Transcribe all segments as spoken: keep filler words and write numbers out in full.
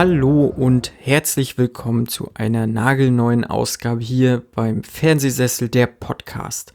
Hallo und herzlich willkommen zu einer nagelneuen Ausgabe hier beim Fernsehsessel, der Podcast.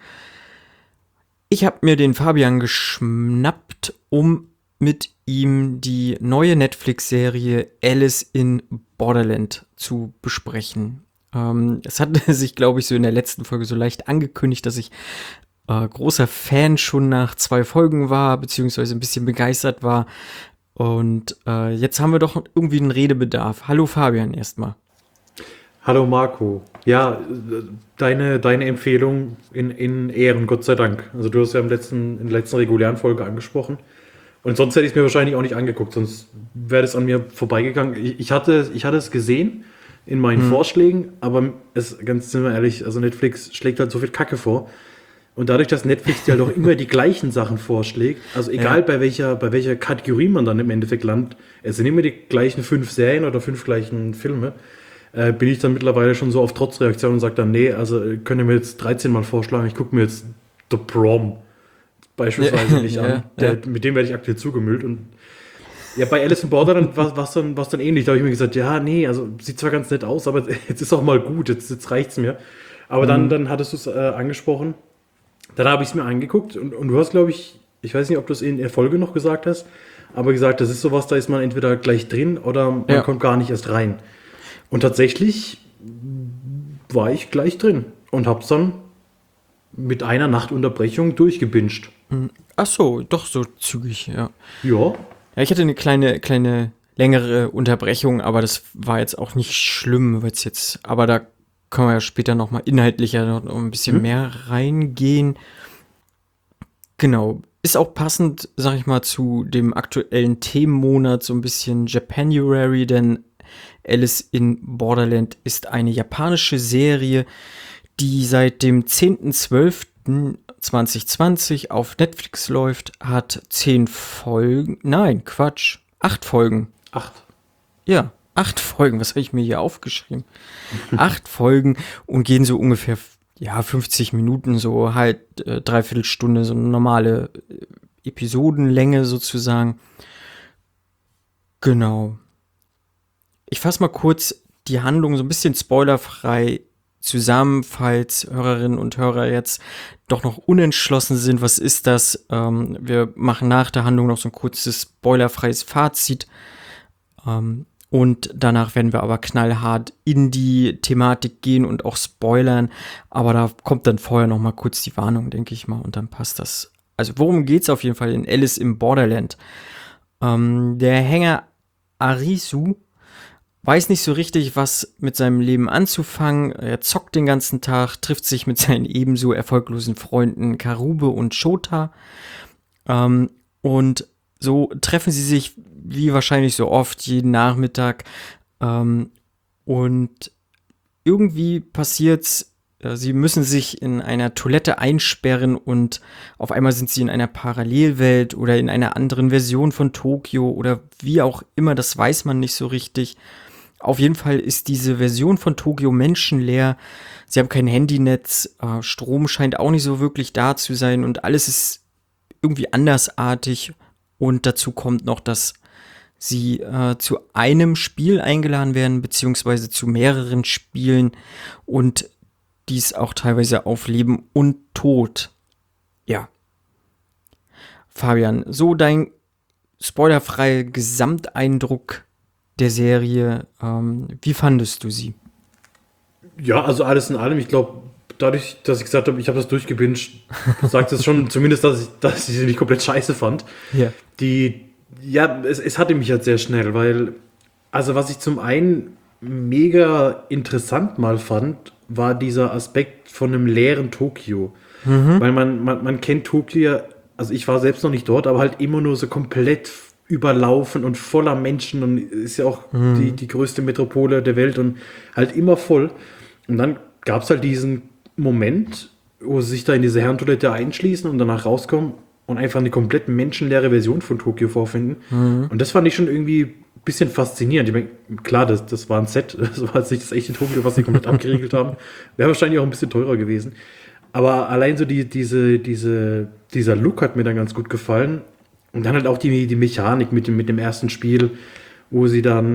Ich habe mir den Fabian geschnappt, um mit ihm die neue Netflix-Serie Alice in Borderland zu besprechen. Ähm, es hat sich, glaube ich, so in der letzten Folge so leicht angekündigt, dass ich äh, großer Fan schon nach zwei Folgen war, beziehungsweise ein bisschen begeistert war. Und äh, jetzt haben wir doch irgendwie einen Redebedarf. Hallo Fabian erstmal. Hallo Marco. Ja, deine, deine Empfehlung in, in Ehren, Gott sei Dank. Also du hast ja im letzten, in der letzten regulären Folge angesprochen. Und sonst hätte ich es mir wahrscheinlich auch nicht angeguckt, sonst wäre das an mir vorbeigegangen. Ich, ich, hatte, ich hatte es gesehen in meinen hm. Vorschlägen, aber es, ganz sind wir ehrlich, also Netflix schlägt halt so viel Kacke vor. Und dadurch, dass Netflix dir halt auch immer die gleichen Sachen vorschlägt, also egal ja. bei welcher, bei welcher Kategorie man dann im Endeffekt landet, es sind immer die gleichen fünf Serien oder fünf gleichen Filme, äh, bin ich dann mittlerweile schon so auf Trotzreaktion und sage dann, nee, also könnt ihr mir jetzt dreizehn Mal vorschlagen, ich gucke mir jetzt The Prom beispielsweise ja, nicht an. Ja, Der, ja. Mit dem werde ich aktuell zugemüllt. Und ja, bei Alice in Borderland war es dann, dann ähnlich. Da habe ich mir gesagt, ja, nee, also sieht zwar ganz nett aus, aber jetzt ist auch mal gut, jetzt, jetzt reicht es mir. Aber mhm. dann, dann hattest du es äh, angesprochen. Dann habe ich es mir angeguckt und, und du hast, glaube ich, ich weiß nicht, ob du es in der Folge noch gesagt hast, aber gesagt, das ist sowas, da ist man entweder gleich drin oder man ja. kommt gar nicht erst rein. Und tatsächlich war ich gleich drin und habe es dann mit einer Nachtunterbrechung durchgebinged. Ach so, doch so zügig, ja. Ja. Ja, ich hatte eine kleine, kleine, längere Unterbrechung, aber das war jetzt auch nicht schlimm, weil es jetzt, aber da können wir ja später nochmal inhaltlicher noch ein bisschen hm. mehr reingehen. Genau. Ist auch passend, sag ich mal, zu dem aktuellen Themenmonat, so ein bisschen Japanuary, denn Alice in Borderland ist eine japanische Serie, die seit dem zehnten zwölften zweitausendzwanzig auf Netflix läuft, hat zehn Folgen, nein, Quatsch, acht Folgen. Acht? Ja. Acht Folgen, was habe ich mir hier aufgeschrieben? Acht Folgen und gehen so ungefähr, ja, fünfzig Minuten, so halt äh, dreiviertel Stunde, so eine normale äh, Episodenlänge sozusagen. Genau. Ich fasse mal kurz die Handlung so ein bisschen spoilerfrei zusammen, falls Hörerinnen und Hörer jetzt doch noch unentschlossen sind. Was ist das? Ähm, wir machen nach der Handlung noch so ein kurzes spoilerfreies Fazit. Ähm, Und danach werden wir aber knallhart in die Thematik gehen und auch spoilern. Aber da kommt dann vorher noch mal kurz die Warnung, denke ich mal. Und dann passt das. Also worum geht's auf jeden Fall in Alice in Borderland? Ähm, der Hänger Arisu weiß nicht so richtig, was mit seinem Leben anzufangen. Er zockt den ganzen Tag, trifft sich mit seinen ebenso erfolglosen Freunden Karube und Shota. Ähm, und so treffen sie sich wie wahrscheinlich so oft jeden Nachmittag ähm, und irgendwie passiert's, äh, sie müssen sich in einer Toilette einsperren und auf einmal sind sie in einer Parallelwelt oder in einer anderen Version von Tokio oder wie auch immer, das weiß man nicht so richtig. Auf jeden Fall ist diese Version von Tokio menschenleer, sie haben kein Handynetz, äh, Strom scheint auch nicht so wirklich da zu sein und alles ist irgendwie andersartig. Und dazu kommt noch, dass sie äh, zu einem Spiel eingeladen werden, beziehungsweise zu mehreren Spielen und dies auch teilweise auf Leben und Tod. Ja. Fabian, so dein spoilerfreier Gesamteindruck der Serie, ähm, wie fandest du sie? Ja, also alles in allem, ich glaube, dadurch, dass ich gesagt habe, ich habe das durchgebinged, sagt es schon zumindest, dass ich, dass ich sie nicht komplett scheiße fand. Ja. Die, ja, es, es hatte mich halt sehr schnell, weil, also was ich zum einen mega interessant mal fand, war dieser Aspekt von einem leeren Tokio. Mhm. Weil man, man, man kennt Tokio, also ich war selbst noch nicht dort, aber halt immer nur so komplett überlaufen und voller Menschen und ist ja auch mhm. die, die größte Metropole der Welt und halt immer voll. Und dann gab es halt diesen Moment, wo sie sich da in diese Herrentoilette einschließen und danach rauskommen und einfach eine komplett menschenleere Version von Tokio vorfinden. Mhm. Und das fand ich schon irgendwie ein bisschen faszinierend. Ich meine, klar, das, das war ein Set, das war jetzt nicht das echte Tokio, was sie komplett abgeriegelt haben. Wäre wahrscheinlich auch ein bisschen teurer gewesen. Aber allein so die, diese, diese, dieser Look hat mir dann ganz gut gefallen. Und dann halt auch die, die Mechanik mit dem, mit dem ersten Spiel, wo sie dann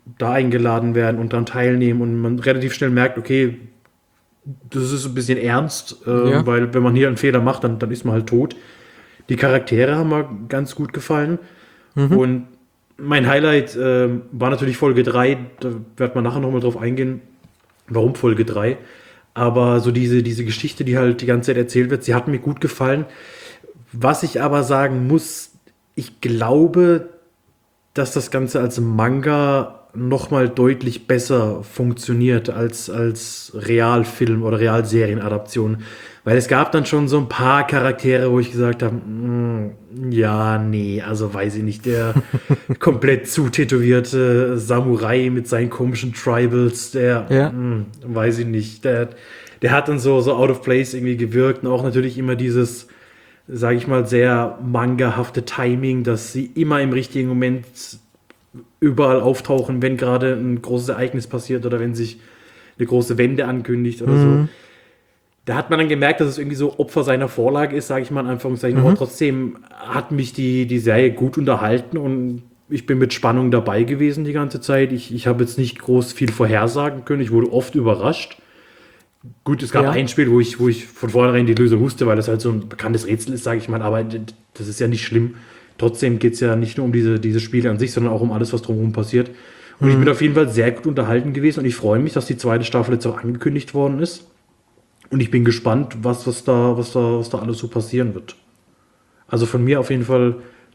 da eingeladen werden und dann teilnehmen und man relativ schnell merkt, okay, das ist ein bisschen ernst, äh, Ja. weil wenn man hier einen Fehler macht, dann, dann ist man halt tot. Die Charaktere haben mir ganz gut gefallen. Mhm. Und mein Highlight äh, war natürlich Folge drei. Da wird man nachher nochmal drauf eingehen, warum Folge drei. Aber so diese, diese Geschichte, die halt die ganze Zeit erzählt wird, sie hat mir gut gefallen. Was ich aber sagen muss, ich glaube, dass das Ganze als Manga nochmal deutlich besser funktioniert als als Realfilm oder Realserienadaption. Weil es gab dann schon so ein paar Charaktere, wo ich gesagt habe, "Mm, ja, nee, also weiß ich nicht, der komplett zutätowierte Samurai mit seinen komischen Tribals, der, Ja. mm, weiß ich nicht, der, der hat dann so, so out of place irgendwie gewirkt und auch natürlich immer dieses, sage ich mal, sehr mangahafte Timing, dass sie immer im richtigen Moment überall auftauchen, wenn gerade ein großes Ereignis passiert oder wenn sich eine große Wende ankündigt oder so. Da hat man dann gemerkt, dass es irgendwie so Opfer seiner Vorlage ist, sage ich mal in Anführungszeichen. Aber trotzdem hat mich die, die Serie gut unterhalten und ich bin mit Spannung dabei gewesen die ganze Zeit. Ich, ich habe jetzt nicht groß viel vorhersagen können. Ich wurde oft überrascht. Gut, es gab Ja. ein Spiel, wo ich, wo ich von vornherein die Lösung wusste, weil das halt so ein bekanntes Rätsel ist, sage ich mal. Aber d- das ist ja nicht schlimm. Trotzdem geht es ja nicht nur um diese, diese Spiele an sich, sondern auch um alles, was drumherum passiert. Und ich bin auf jeden Fall sehr gut unterhalten gewesen und ich freue mich, dass die zweite Staffel jetzt auch angekündigt worden ist. Und ich bin gespannt, was, was, da, was, da, was da alles so passieren wird. Also von mir auf jeden Fall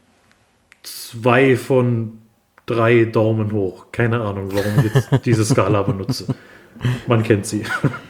zwei von drei Daumen hoch. Keine Ahnung, warum ich jetzt diese Skala benutze. Man kennt sie.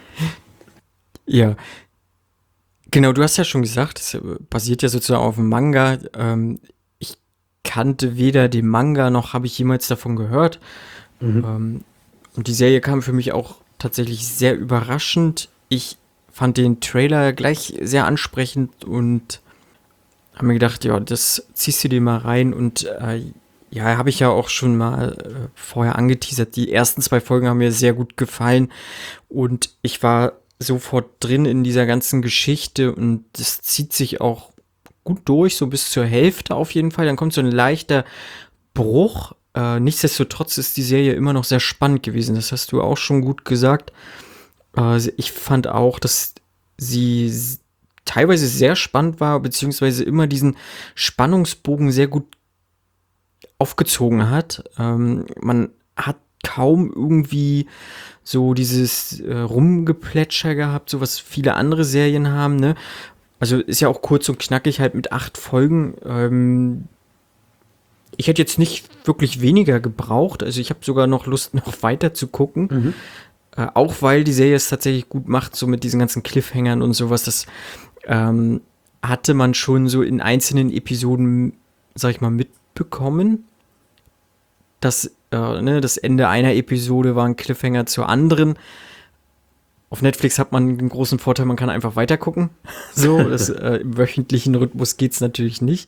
Ja. Genau, du hast ja schon gesagt, es äh, basiert ja sozusagen auf dem Manga. Ähm, ich kannte weder den Manga noch habe ich jemals davon gehört. Ähm, und die Serie kam für mich auch tatsächlich sehr überraschend. Ich fand den Trailer gleich sehr ansprechend und habe mir gedacht, ja, das ziehst du dir mal rein. Und äh, ja, habe ich ja auch schon mal äh, vorher angeteasert. Die ersten zwei Folgen haben mir sehr gut gefallen und ich war sofort drin in dieser ganzen Geschichte und das zieht sich auch gut durch, so bis zur Hälfte auf jeden Fall. Dann kommt so ein leichter Bruch. Äh, nichtsdestotrotz ist die Serie immer noch sehr spannend gewesen. Das hast du auch schon gut gesagt. Äh, ich fand auch, dass sie s- teilweise sehr spannend war, beziehungsweise immer diesen Spannungsbogen sehr gut aufgezogen hat. Ähm, man hat kaum irgendwie so dieses äh, Rumgeplätscher gehabt, so was viele andere Serien haben, ne? Also ist ja auch kurz und knackig halt mit acht Folgen. Ähm, ich hätte jetzt nicht wirklich weniger gebraucht. Also ich habe sogar noch Lust, noch weiter zu gucken. Äh, auch weil die Serie es tatsächlich gut macht, so mit diesen ganzen Cliffhangern und sowas. Das ähm, hatte man schon so in einzelnen Episoden, sag ich mal, mitbekommen. Das, äh, ne, das Ende einer Episode war ein Cliffhanger zur anderen. Auf Netflix hat man den großen Vorteil, man kann einfach weitergucken. So, das, äh, im wöchentlichen Rhythmus geht's natürlich nicht.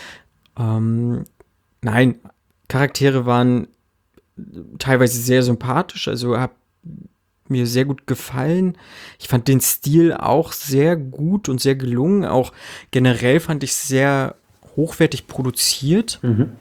Ähm, nein, Charaktere waren teilweise sehr sympathisch, also hab mir sehr gut gefallen. Ich fand den Stil auch sehr gut und sehr gelungen. Auch generell fand ich sehr hochwertig produziert,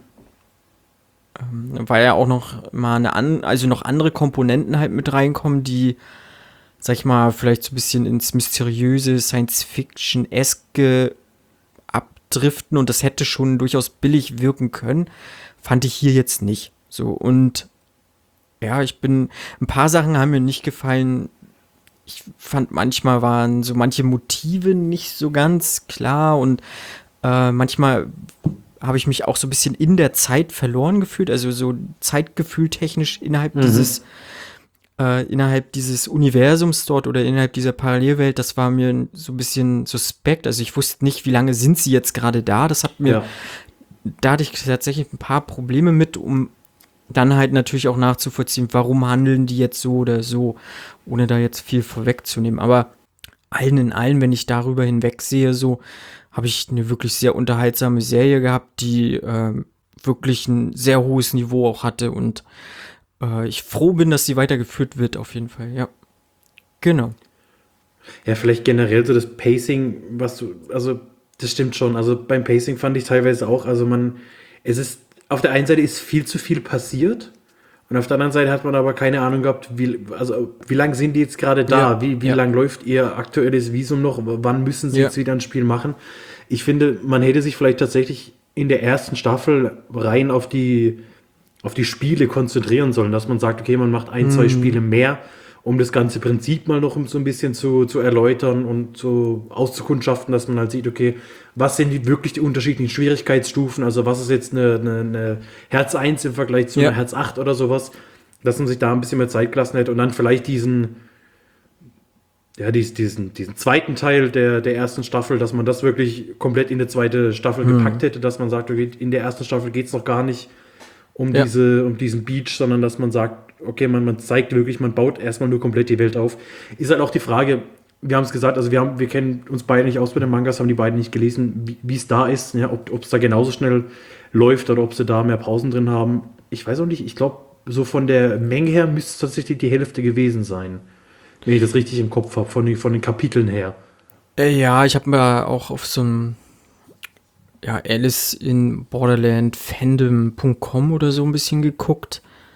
weil ja auch noch mal eine an, also noch andere Komponenten halt mit reinkommen, die, sag ich mal, vielleicht so ein bisschen ins mysteriöse, Science-Fiction-eske abdriften und das hätte schon durchaus billig wirken können, fand ich hier jetzt nicht. So, und ja, ich bin, ein paar Sachen haben mir nicht gefallen. Ich fand, manchmal waren so manche Motive nicht so ganz klar und äh, manchmal habe ich mich auch so ein bisschen in der Zeit verloren gefühlt, also so Zeitgefühl technisch innerhalb dieses äh, innerhalb dieses Universums dort oder innerhalb dieser Parallelwelt, das war mir so ein bisschen suspekt. Also ich wusste nicht, wie lange sind sie jetzt gerade da. Das hat mir, Ja. da hatte ich tatsächlich ein paar Probleme mit, um dann halt natürlich auch nachzuvollziehen, warum handeln die jetzt so oder so, ohne da jetzt viel vorwegzunehmen. Aber allen in allem, wenn ich darüber hinwegsehe, so habe ich eine wirklich sehr unterhaltsame Serie gehabt, die ähm, wirklich ein sehr hohes Niveau auch hatte und äh, ich froh bin, dass sie weitergeführt wird, auf jeden Fall, ja. Genau. Ja, vielleicht generell so das Pacing, was du, also das stimmt schon. Also beim Pacing fand ich teilweise auch, also man, es ist, auf der einen Seite ist viel zu viel passiert Und auf der anderen Seite hat man aber keine Ahnung gehabt, wie, also, wie lange sind die jetzt gerade da? Ja, Wie, wie ja. lang läuft ihr aktuelles Visum noch? Wann müssen sie Ja. jetzt wieder ein Spiel machen? Ich finde, man hätte sich vielleicht tatsächlich in der ersten Staffel rein auf die, auf die Spiele konzentrieren sollen, dass man sagt, okay, man macht ein, zwei Spiele mehr, um das ganze Prinzip mal noch so ein bisschen zu, zu erläutern und so auszukundschaften, dass man halt sieht, okay, was sind die wirklich die unterschiedlichen Schwierigkeitsstufen, also was ist jetzt eine, eine, eine Herz eins im Vergleich zu Ja. einer Herz acht oder sowas, dass man sich da ein bisschen mehr Zeit gelassen hätte und dann vielleicht diesen, ja, diesen, diesen, diesen zweiten Teil der, der ersten Staffel, dass man das wirklich komplett in die zweite Staffel gepackt hätte, dass man sagt, okay, in der ersten Staffel geht es noch gar nicht um, Ja. diese, um diesen Beach, sondern dass man sagt, okay, man, man zeigt wirklich, man baut erstmal nur komplett die Welt auf. Ist halt auch die Frage, wir haben es gesagt, also wir, haben, wir kennen uns beide nicht aus mit den Mangas, haben die beiden nicht gelesen, wie es da ist, ja, ob es da genauso schnell läuft oder ob sie da mehr Pausen drin haben. Ich weiß auch nicht, ich glaube, so von der Menge her müsste es tatsächlich die Hälfte gewesen sein, wenn ich das richtig im Kopf habe, von, den- von den Kapiteln her. Äh, ja, ich habe mir auch auf so einem ja, Alice in Borderland Fandom Punkt com oder so ein bisschen geguckt.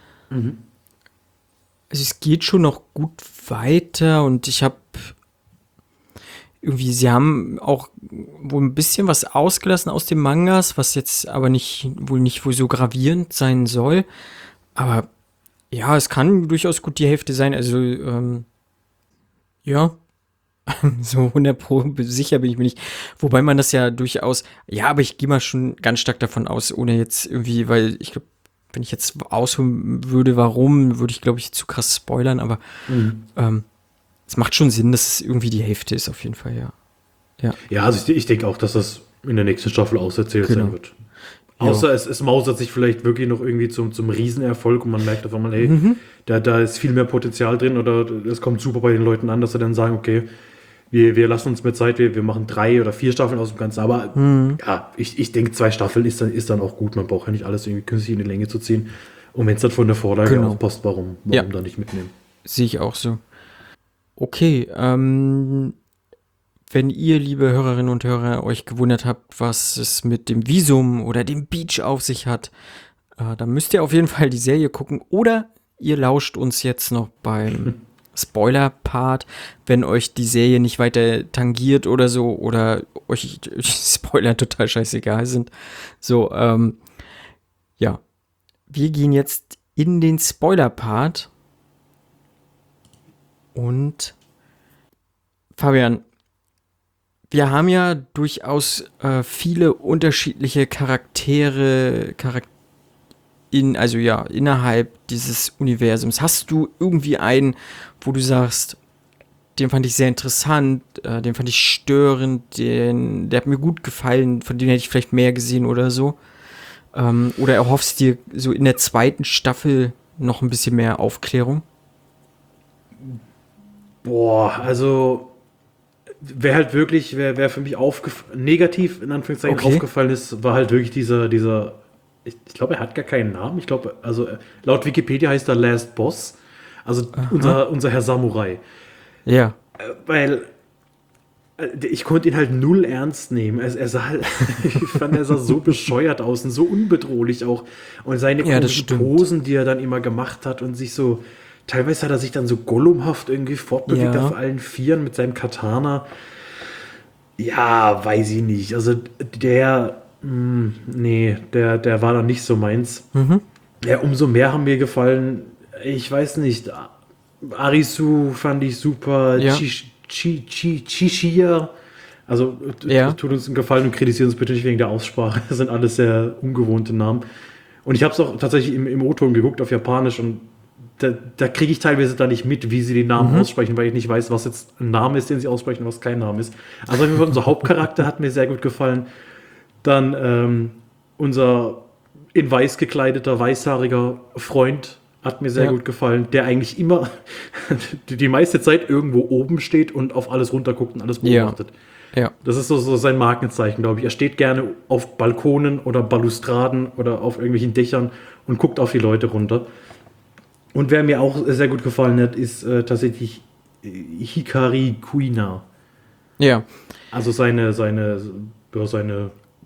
Also es geht schon noch gut weiter und ich habe irgendwie, sie haben auch wohl ein bisschen was ausgelassen aus dem Mangas, was jetzt aber nicht, wohl nicht wohl so gravierend sein soll. Aber ja, es kann durchaus gut die Hälfte sein. Also, ähm, ja, so hundert Pro sicher bin ich mir nicht. Wobei man das ja durchaus, ja, aber ich gehe mal schon ganz stark davon aus, ohne jetzt irgendwie, weil ich glaube, wenn ich jetzt ausholen würde, warum, würde ich, glaube ich, zu krass spoilern, aber ähm, es macht schon Sinn, dass es irgendwie die Hälfte ist, auf jeden Fall, ja. Ja, Ja, also ich, ich denke auch, dass das in der nächsten Staffel auserzählt Genau. sein wird. Außer es, es mausert sich vielleicht wirklich noch irgendwie zum, zum Riesenerfolg und man merkt auf einmal, hey, Mhm. da, da ist viel mehr Potenzial drin oder es kommt super bei den Leuten an, dass sie dann sagen, okay, wir, wir lassen uns mehr Zeit, wir, wir machen drei oder vier Staffeln aus dem Ganzen. Aber Mhm. ja, ich, ich denke, zwei Staffeln ist dann, ist dann auch gut. Man braucht ja nicht alles irgendwie künstlich in die Länge zu ziehen. Und wenn es dann von der Vorlage Genau. auch passt, warum, warum Ja. da nicht mitnehmen? Sehe ich auch so. Okay, ähm, wenn ihr, liebe Hörerinnen und Hörer, euch gewundert habt, was es mit dem Visum oder dem Beach auf sich hat, äh, dann müsst ihr auf jeden Fall die Serie gucken oder ihr lauscht uns jetzt noch beim Spoiler-Part, wenn euch die Serie nicht weiter tangiert oder so oder euch Spoiler total scheißegal sind. So, ähm, ja. Wir gehen jetzt in den Spoiler-Part und Fabian, wir haben ja durchaus äh, viele unterschiedliche Charaktere, Charak in, also ja, innerhalb dieses Universums. Hast du irgendwie einen, wo du sagst, den fand ich sehr interessant, äh, den fand ich störend, den, der hat mir gut gefallen, von dem hätte ich vielleicht mehr gesehen oder so? Ähm, oder erhoffst dir so in der zweiten Staffel noch ein bisschen mehr Aufklärung? Boah, also wer halt wirklich, wer, wer für mich aufgef negativ in Anführungszeichen Okay. aufgefallen ist, war halt wirklich dieser, dieser, ich, ich glaube, er hat gar keinen Namen. Ich glaube, also äh, laut Wikipedia heißt er Last Boss. Also unser, unser Herr Samurai. Ja. Weil äh, ich konnte ihn halt null ernst nehmen. Er, er sah halt, ich fand, er sah so bescheuert aus und so unbedrohlich auch. Und seine Ja, das komischen stimmt. Posen, die er dann immer gemacht hat und sich so, teilweise hat er sich dann so gollumhaft irgendwie fortbewegt Ja. auf allen Vieren mit seinem Katana. Ja, weiß ich nicht. Also der, mh, nee, der, der war dann nicht so meins. Mhm. Ja, umso mehr haben mir gefallen, ich weiß nicht, Arisu fand ich super, Ja. Chi- Chi- Chi- Chishia, also t- Ja. tut uns einen Gefallen und kritisiert uns bitte nicht wegen der Aussprache, das sind alles sehr ungewohnte Namen. Und ich habe es auch tatsächlich im, im O-Ton geguckt auf Japanisch und da, da kriege ich teilweise da nicht mit, wie sie den Namen aussprechen, weil ich nicht weiß, was jetzt ein Name ist, den sie aussprechen und was kein Name ist. Also auf jeden Fall unser Hauptcharakter hat mir sehr gut gefallen. Dann ähm, unser in weiß gekleideter, weißhaariger Freund hat mir sehr Ja. gut gefallen, der eigentlich immer die, die meiste Zeit irgendwo oben steht und auf alles runterguckt und alles Ja. beobachtet. Ja. Das ist so, so sein Markenzeichen, glaube ich. Er steht gerne auf Balkonen oder Balustraden oder auf irgendwelchen Dächern und guckt auf die Leute runter. Und wer mir auch sehr gut gefallen hat, ist äh, tatsächlich äh, Hikari Kuina. Ja. Also seine, seine, ja, seine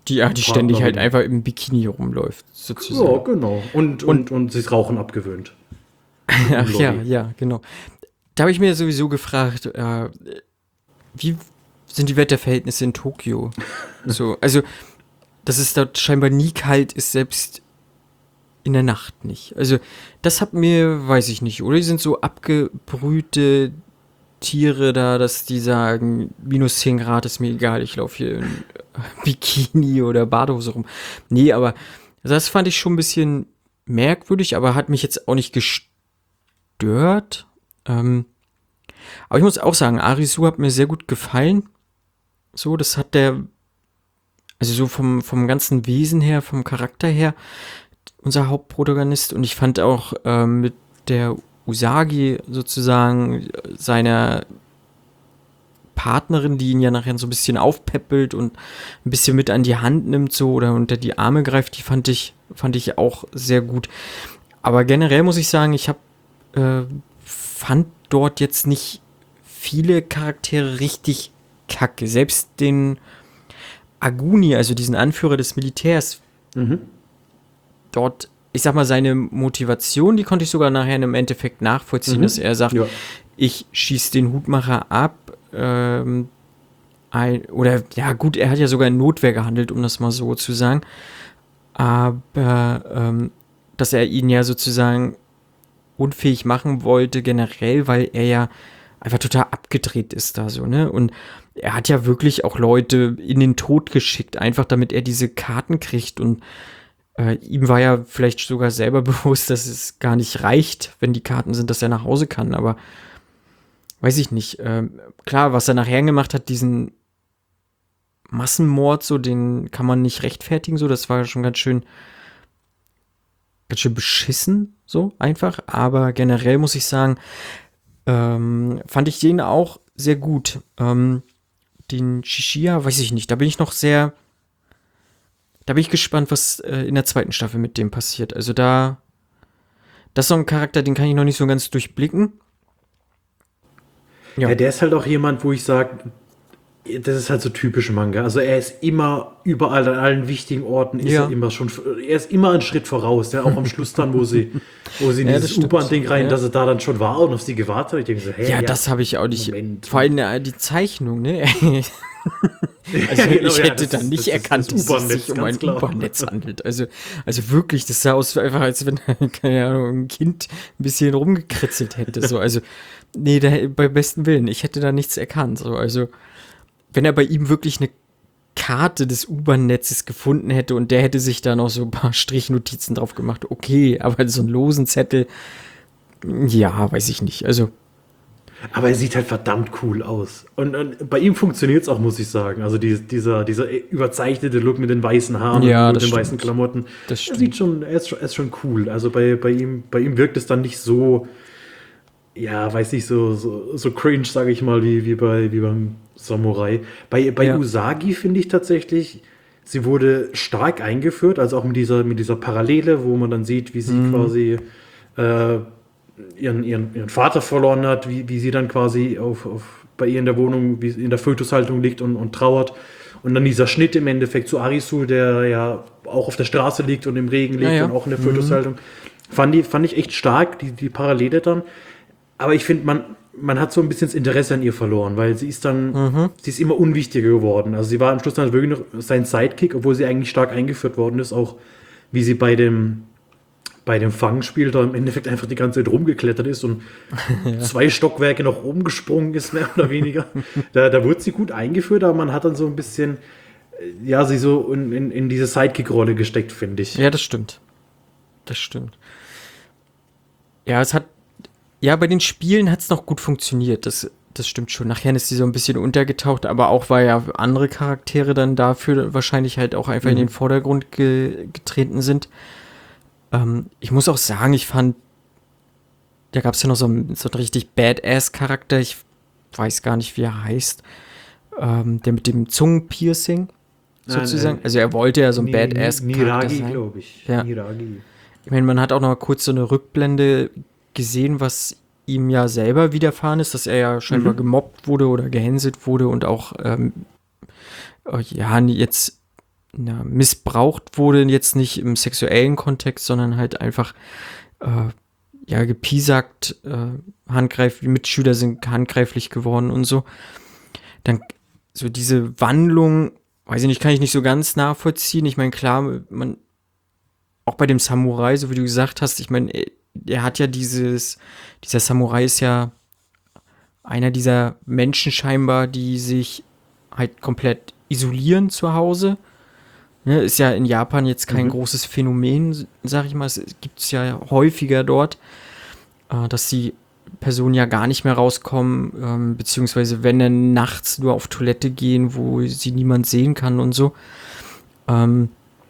Die, ja, die ständig halt einfach im Bikini rumläuft, sozusagen. Ja, genau. Und, und, und, und sich Rauchen abgewöhnt. Ach ja, ja, genau. Da habe ich mir sowieso gefragt, äh, wie sind die Wetterverhältnisse in Tokio? So, also, dass es dort scheinbar nie kalt ist, selbst in der Nacht nicht. Also, das hat mir, weiß ich nicht, oder? Die sind so abgebrühte Tiere da, dass die sagen, minus zehn Grad ist mir egal, ich laufe hier in Bikini oder Badehose rum. Nee, aber das fand ich schon ein bisschen merkwürdig, aber hat mich jetzt auch nicht gestört. Ähm, aber ich muss auch sagen, Arisu hat mir sehr gut gefallen. So, das hat der, also so vom, vom ganzen Wesen her, vom Charakter her, unser Hauptprotagonist. Und ich fand auch ähm, mit der Usagi sozusagen seiner Partnerin, die ihn ja nachher so ein bisschen aufpäppelt und ein bisschen mit an die Hand nimmt so oder unter die Arme greift, die fand ich, fand ich auch sehr gut. Aber generell muss ich sagen, ich hab, äh, fand dort jetzt nicht viele Charaktere richtig kacke. Selbst den Aguni, also diesen Anführer des Militärs, Mhm. dort, ich sag mal, seine Motivation, die konnte ich sogar nachher im Endeffekt nachvollziehen, Mhm. dass er sagt, Ja. ich schieße den Hutmacher ab, ähm, ein, oder, ja gut, er hat ja sogar in Notwehr gehandelt, um das mal so zu sagen, aber, ähm, dass er ihn ja sozusagen unfähig machen wollte generell, weil er ja einfach total abgedreht ist da so, ne, und er hat ja wirklich auch Leute in den Tod geschickt, einfach damit er diese Karten kriegt und Äh, ihm war ja vielleicht sogar selber bewusst, dass es gar nicht reicht, wenn die Karten sind, dass er nach Hause kann, aber weiß ich nicht. Ähm, klar, was er nachher gemacht hat, diesen Massenmord, so, den kann man nicht rechtfertigen, so, das war schon ganz schön, ganz schön beschissen, so, einfach, aber generell muss ich sagen, ähm, fand ich den auch sehr gut. Ähm, den Shishia, weiß ich nicht, da bin ich noch sehr Da bin ich gespannt, was äh, in der zweiten Staffel mit dem passiert. Also da, das ist so ein Charakter, den kann ich noch nicht so ganz durchblicken. Ja, der ist halt auch jemand, wo ich sage, das ist halt so typisch Manga. Also er ist immer überall an allen wichtigen Orten, ist Ja. er immer schon, er ist immer einen Schritt voraus. Ja, auch am Schluss dann, wo sie, wo sie in Ja, dieses das stimmt. U-Bahn-Ding rein, Ja. dass er da dann schon war und auf sie gewartet hat. Ich denke so, hä, Ja, das habe ich auch nicht. Moment. Vor allem äh, die Zeichnung, ne? Also Ja, genau, ich ja, hätte das dann ist- nicht das ist erkannt, das dass es U-Bahn-Netz, sich um ganz ein klar. U-Bahn-Netz handelt. Also, also wirklich, das sah aus einfach, als wenn, keine Ahnung, ein Kind ein bisschen rumgekritzelt hätte. So, also, nee, da, bei besten Willen, ich hätte da nichts erkannt. So, also, wenn er bei ihm wirklich eine Karte des U-Bahn-Netzes gefunden hätte und der hätte sich da noch so ein paar Strichnotizen drauf gemacht, okay, aber so einen losen Zettel, ja, weiß ich nicht. Also, Aber er sieht halt verdammt cool aus. Und, und bei ihm funktioniert es auch, muss ich sagen. Also die, dieser, dieser überzeichnete Look mit den weißen Haaren Ja, und das den stimmt. weißen Klamotten. Das er stimmt. sieht schon, er ist schon, er ist schon cool. Also bei, bei, ihm, bei ihm wirkt es dann nicht so, ja, weiß nicht, so, so, so cringe, sage ich mal, wie, wie, bei, wie beim Samurai. Bei, bei Ja. Usagi finde ich tatsächlich, sie wurde stark eingeführt, also auch mit dieser, mit dieser Parallele, wo man dann sieht, wie sie Mhm. quasi äh, ihren, ihren, ihren Vater verloren hat, wie, wie sie dann quasi auf, auf, bei ihr in der Wohnung, wie sie in der Fötushaltung liegt und, und trauert. Und dann dieser Schnitt im Endeffekt zu Arisu, der ja auch auf der Straße liegt und im Regen liegt Ja, ja. und auch in der Fötushaltung. Fand, die, fand ich echt stark, die, die Parallele dann. Aber ich finde, man, man hat so ein bisschen das Interesse an ihr verloren, weil sie ist dann, Mhm. sie ist immer unwichtiger geworden. Also sie war am Schluss dann wirklich noch sein Sidekick, obwohl sie eigentlich stark eingeführt worden ist, auch wie sie bei dem, bei dem Fangspiel da im Endeffekt einfach die ganze Zeit rumgeklettert ist und zwei Stockwerke noch rumgesprungen ist, mehr oder weniger. Da, da wurde sie gut eingeführt, aber man hat dann so ein bisschen, äh, ja, sie so in, in, in diese Sidekick-Rolle gesteckt, finde ich. Ja, das stimmt. Das stimmt. Ja, es hat, ja, bei den Spielen hat es noch gut funktioniert. Das, das stimmt schon. Nachher ist sie so ein bisschen untergetaucht, aber auch weil ja andere Charaktere dann dafür wahrscheinlich halt auch einfach in Mhm. den Vordergrund ge getreten sind. Ähm, ich muss auch sagen, ich fand, da gab es ja noch so einen, so einen richtig Badass-Charakter. Ich weiß gar nicht, wie er heißt. Ähm, der mit dem Zungenpiercing sozusagen. Nein, äh, Also er wollte ja so ein Ni- Badass-Charakter Niragi, sein. glaube ich. Ja. Niragi. Ich meine, man hat auch noch mal kurz so eine Rückblende gesehen, was ihm ja selber widerfahren ist, dass er ja scheinbar Mhm. gemobbt wurde oder gehänselt wurde und auch, ähm, äh, ja, jetzt na, missbraucht wurde, jetzt nicht im sexuellen Kontext, sondern halt einfach äh, ja, gepiesackt, äh, handgreiflich, Mitschüler sind handgreiflich geworden und so. Dann so diese Wandlung, weiß ich nicht, kann ich nicht so ganz nachvollziehen. Ich meine, klar, man, auch bei dem Samurai, so wie du gesagt hast, ich meine, er, er hat ja dieses, dieser Samurai ist ja einer dieser Menschen scheinbar, die sich halt komplett isolieren zu Hause. Ne, ist ja in Japan jetzt kein Mhm. großes Phänomen, sag ich mal. Es gibt es ja häufiger dort, äh, dass die Personen ja gar nicht mehr rauskommen, ähm, beziehungsweise wenn dann nachts nur auf Toilette gehen, wo sie niemand sehen kann und so. Ähm,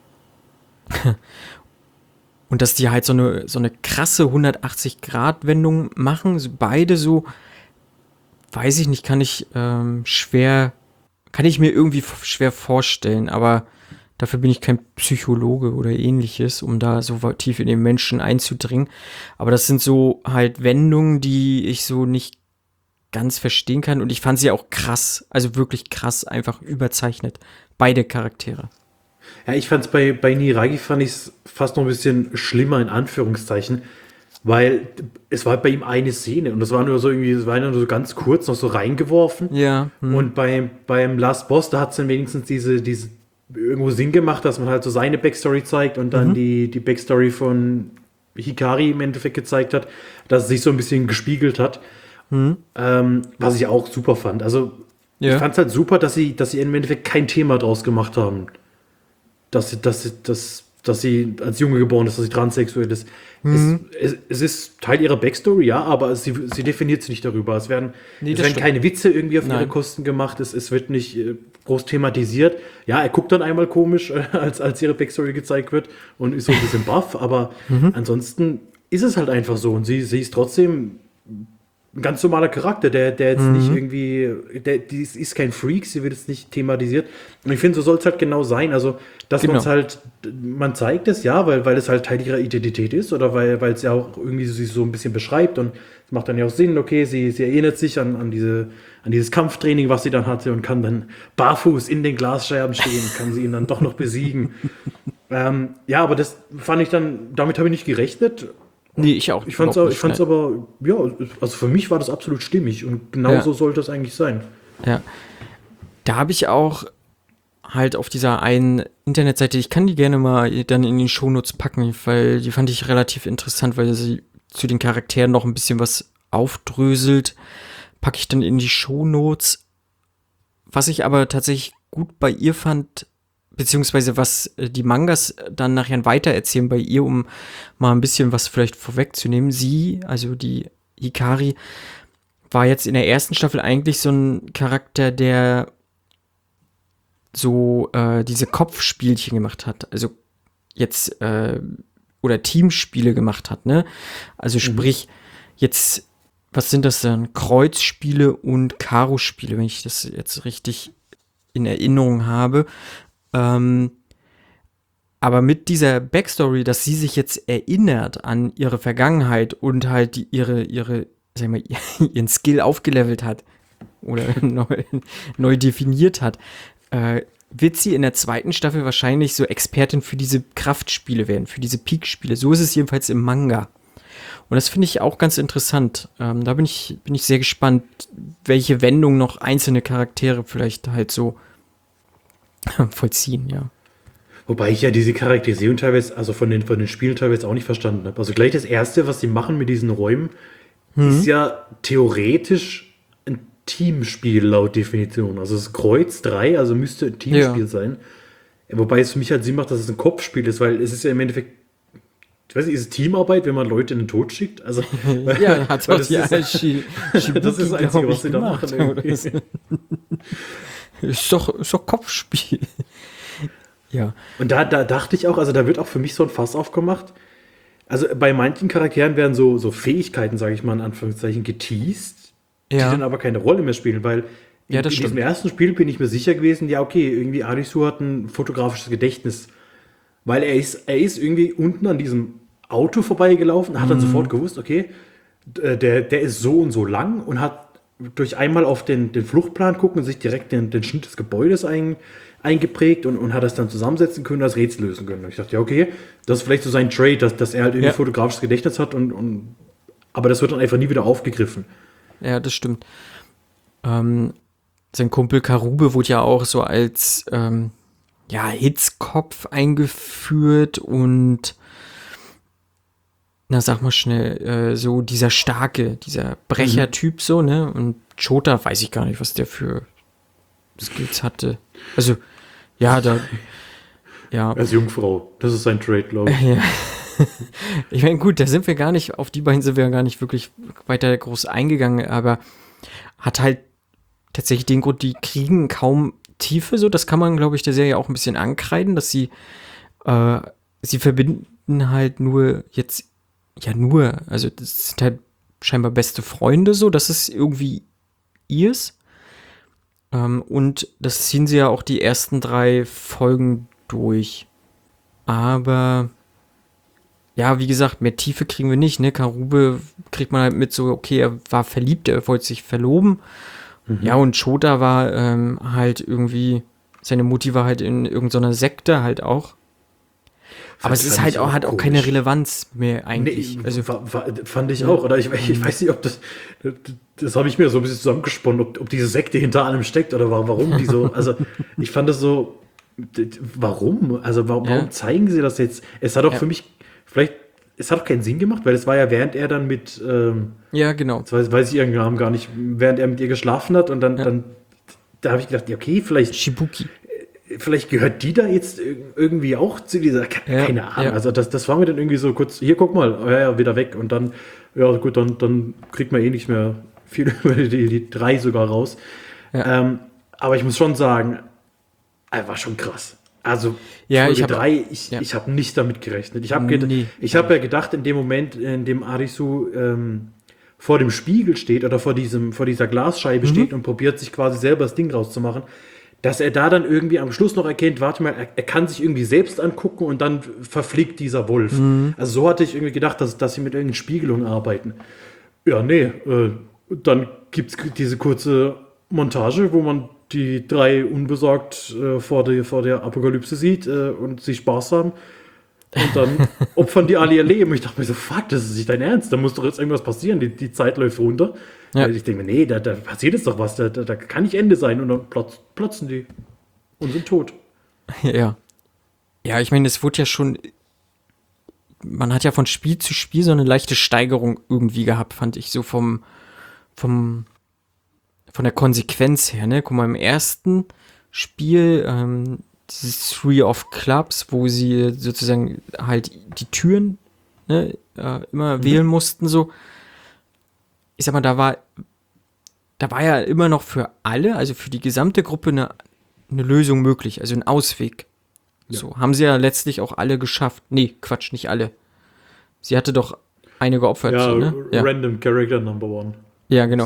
und dass die halt so eine, so eine krasse hundertachtzig-Grad-Wendung machen. So beide so, weiß ich nicht, kann ich ähm, schwer, kann ich mir irgendwie f- schwer vorstellen, aber dafür bin ich kein Psychologe oder ähnliches, um da so weit tief in den Menschen einzudringen. Aber das sind so halt Wendungen, die ich so nicht ganz verstehen kann. Und ich fand sie auch krass, also wirklich krass, einfach überzeichnet. Beide Charaktere. Ja, ich fand es bei, bei Niragi fand ich es fast noch ein bisschen schlimmer, in Anführungszeichen, weil es war bei ihm eine Szene und das war nur so irgendwie, es war nur so ganz kurz noch so reingeworfen. Ja, hm. Und beim, beim Last Boss, da hat es dann wenigstens diese, diese irgendwo Sinn gemacht, dass man halt so seine Backstory zeigt und dann Mhm. die, die Backstory von Hikari im Endeffekt gezeigt hat, dass es sich so ein bisschen gespiegelt hat. Hm. Ähm, was ich auch super fand. Also ich Ja. fand es halt super, dass sie, dass sie im Endeffekt kein Thema draus gemacht haben. Dass sie, dass sie, dass, dass sie als Junge geboren ist, dass sie transsexuell ist. Mhm. Es, es, es ist Teil ihrer Backstory, ja, aber sie, sie definiert sich nicht darüber. Es werden, Nee, es das werden stimmt. keine Witze irgendwie auf ihre Nein. Kosten gemacht. Es, es wird nicht äh, groß thematisiert. Ja, er guckt dann einmal komisch, äh, als, als ihre Backstory gezeigt wird und ist so ein bisschen baff, aber Mhm. ansonsten ist es halt einfach so. Und sie, sie ist trotzdem ein ganz normaler Charakter, der, der jetzt nicht Mhm. irgendwie, der, die ist, ist kein Freak, sie wird jetzt nicht thematisiert. Und ich finde, so soll es halt genau sein. Also, dass man Genau. es halt, man zeigt es ja, weil, weil es halt Teil ihrer Identität ist oder weil, weil es ja auch irgendwie sie so ein bisschen beschreibt und es macht dann ja auch Sinn, okay, sie, sie erinnert sich an, an, diese, an dieses Kampftraining, was sie dann hatte und kann dann barfuß in den Glasscherben stehen, kann sie ihn dann doch noch besiegen. Ähm, ja, aber das fand ich dann, damit habe ich nicht gerechnet. Nee, ich auch. Ich fand's, überhaupt aber, nicht, ich fand's nein. aber, ja, also für mich war das absolut stimmig und genau Ja. so sollte es eigentlich sein. Ja. Da habe ich auch halt auf dieser einen Internetseite, ich kann die gerne mal dann in die Shownotes packen, weil die fand ich relativ interessant, weil sie zu den Charakteren noch ein bisschen was aufdröselt. Packe ich dann in die Shownotes. Was ich aber tatsächlich gut bei ihr fand, beziehungsweise was äh, die Mangas dann nachher weitererzählen bei ihr, um mal ein bisschen was vielleicht vorwegzunehmen. Sie, also die Hikari, war jetzt in der ersten Staffel eigentlich so ein Charakter, der so äh, diese Kopfspielchen gemacht hat. Also jetzt äh, oder Teamspiele gemacht hat, ne? Also sprich, jetzt, was sind das dann? Kreuzspiele und Karo-Spiele, wenn ich das jetzt richtig in Erinnerung habe. Ähm, aber mit dieser Backstory, dass sie sich jetzt erinnert an ihre Vergangenheit und halt die, ihre, ihre, sag ich mal, ihren Skill aufgelevelt hat oder neu, neu definiert hat, äh, wird sie in der zweiten Staffel wahrscheinlich so Expertin für diese Kraftspiele werden, für diese Peak-Spiele. So ist es jedenfalls im Manga. Und das finde ich auch ganz interessant. Ähm, da bin ich, bin ich sehr gespannt, welche Wendung noch einzelne Charaktere vielleicht halt so vollziehen, ja. Wobei ich ja diese Charakterisierung teilweise, also von den, von den Spielen teilweise auch nicht verstanden habe. Also gleich das Erste, was sie machen mit diesen Räumen, ist ja theoretisch ein Teamspiel laut Definition. Also es ist Kreuz drei, also müsste ein Teamspiel Ja. sein. Wobei es für mich halt Sinn macht, dass es ein Kopfspiel ist, weil es ist ja im Endeffekt, ich weiß nicht, ist es Teamarbeit, wenn man Leute in den Tod schickt? Also, Ja, hat weil auch das die ist- Shi- das ist das Shibuki, Einzige, glaub was ich, sie da gemacht, machen. oder irgendwie. so. Ist doch, ist doch Kopfspiel. Ja. Und da, da dachte ich auch, also da wird auch für mich so ein Fass aufgemacht. Also bei manchen Charakteren werden so, so Fähigkeiten, sage ich mal in Anführungszeichen, geteased, die Ja. dann aber keine Rolle mehr spielen, weil in, Ja, das in diesem stimmt. ersten Spiel bin ich mir sicher gewesen, ja okay, irgendwie Arisu hat ein fotografisches Gedächtnis, weil er ist, er ist irgendwie unten an diesem Auto vorbeigelaufen, hat dann Mhm. sofort gewusst, okay, d- äh, der, der ist so und so lang und hat durch einmal auf den, den Fluchtplan gucken und sich direkt den, den Schnitt des Gebäudes ein, eingeprägt und, und hat das dann zusammensetzen können, das Rätsel lösen können. Und ich dachte, ja, okay, das ist vielleicht so sein Trade, dass, dass er halt irgendwie Ja. fotografisches Gedächtnis hat und, und aber das wird dann einfach nie wieder aufgegriffen. Ja, das stimmt. Ähm, sein Kumpel Karube wurde ja auch so als ähm, ja, Hitzkopf eingeführt und na, sag mal schnell, äh, so dieser starke, dieser Brechertyp so, ne? Und Chota weiß ich gar nicht, was der für Skills hatte. Also, ja, da, ja. Als Jungfrau, das ist sein Trade, glaube ich. Ja. Ich meine, gut, da sind wir gar nicht, auf die beiden sind wir gar nicht wirklich weiter groß eingegangen, aber hat halt tatsächlich den Grund, die kriegen kaum Tiefe, so, das kann man, glaube ich, der Serie auch ein bisschen ankreiden, dass sie, äh, sie verbinden halt nur jetzt, ja nur, also das sind halt scheinbar beste Freunde, so, das ist irgendwie ihrs. Ähm, und das ziehen sie ja auch die ersten drei Folgen durch. Aber ja, wie gesagt, mehr Tiefe kriegen wir nicht, ne? Karube kriegt man halt mit so, okay, er war verliebt, er wollte sich verloben. Mhm. Ja, und Chota war ähm, halt irgendwie, seine Mutti war halt in irgendeiner Sekte halt auch. Aber es ist halt auch, hat auch keine Relevanz mehr eigentlich. Nee, also, war, war, fand ich auch. Oder ich, ich weiß nicht, ob das, das habe ich mir so ein bisschen zusammengesponnen, ob, ob diese Sekte hinter allem steckt oder warum die so, also ich fand das so, warum? Also warum, ja. warum zeigen sie das jetzt? Es hat auch ja. für mich, vielleicht, es hat auch keinen Sinn gemacht, weil es war ja, während er dann mit, ähm, ja, genau. Jetzt weiß, weiß ich ihren Namen gar nicht, während er mit ihr geschlafen hat und dann, ja. dann da habe ich gedacht, ja, okay, vielleicht. Shibuki. Vielleicht gehört die da jetzt irgendwie auch zu dieser, keine ja, Ahnung, ja. also das, das war mir dann irgendwie so kurz, hier guck mal, ja, ja, wieder weg und dann, ja gut, dann, dann kriegt man eh nicht mehr viel über die, die drei sogar raus. Ja. Ähm, aber ich muss schon sagen, er war schon krass. Also ja, Folge ich hab, drei, ich, ja. ich habe nicht damit gerechnet. Ich habe ged- nee, ich hab ja gedacht, in dem Moment, in dem Arisu ähm, vor dem Spiegel steht oder vor, diesem, vor dieser Glasscheibe mhm. steht und probiert sich quasi selber das Ding rauszumachen, dass er da dann irgendwie am Schluss noch erkennt, warte mal, er, er kann sich irgendwie selbst angucken und dann verfliegt dieser Wolf. Mhm. Also so hatte ich irgendwie gedacht, dass, dass sie mit irgendeinen Spiegelungen arbeiten. Ja, nee, äh, dann gibt es diese kurze Montage, wo man die drei unbesorgt äh, vor, die, vor der Apokalypse sieht äh, und sie Spaß haben. Und dann opfern die alle ihr Leben. Ich dachte mir so, fuck, das ist nicht dein Ernst, da muss doch jetzt irgendwas passieren, die, die Zeit läuft runter. Ja. Ich denke mir, nee, da, da passiert jetzt doch was, da, da, da kann nicht Ende sein. Und dann plotz, plotzen die und sind tot. Ja. Ja, ich meine, es wurde ja schon, man hat ja von Spiel zu Spiel so eine leichte Steigerung irgendwie gehabt, fand ich, so vom, vom, von der Konsequenz her, ne? Guck mal, im ersten Spiel, ähm, dieses Three of Clubs, wo sie sozusagen halt die Türen, ne, äh, immer mhm. wählen mussten, so. Ich sag mal, da war, da war ja immer noch für alle, also für die gesamte Gruppe eine, eine Lösung möglich, also ein Ausweg. Ja. So, haben sie ja letztlich auch alle geschafft. Nee, Quatsch, nicht alle. Sie hatte doch eine geopfert. Ja, so, ne? ja. Random Character Number One. Ja, genau.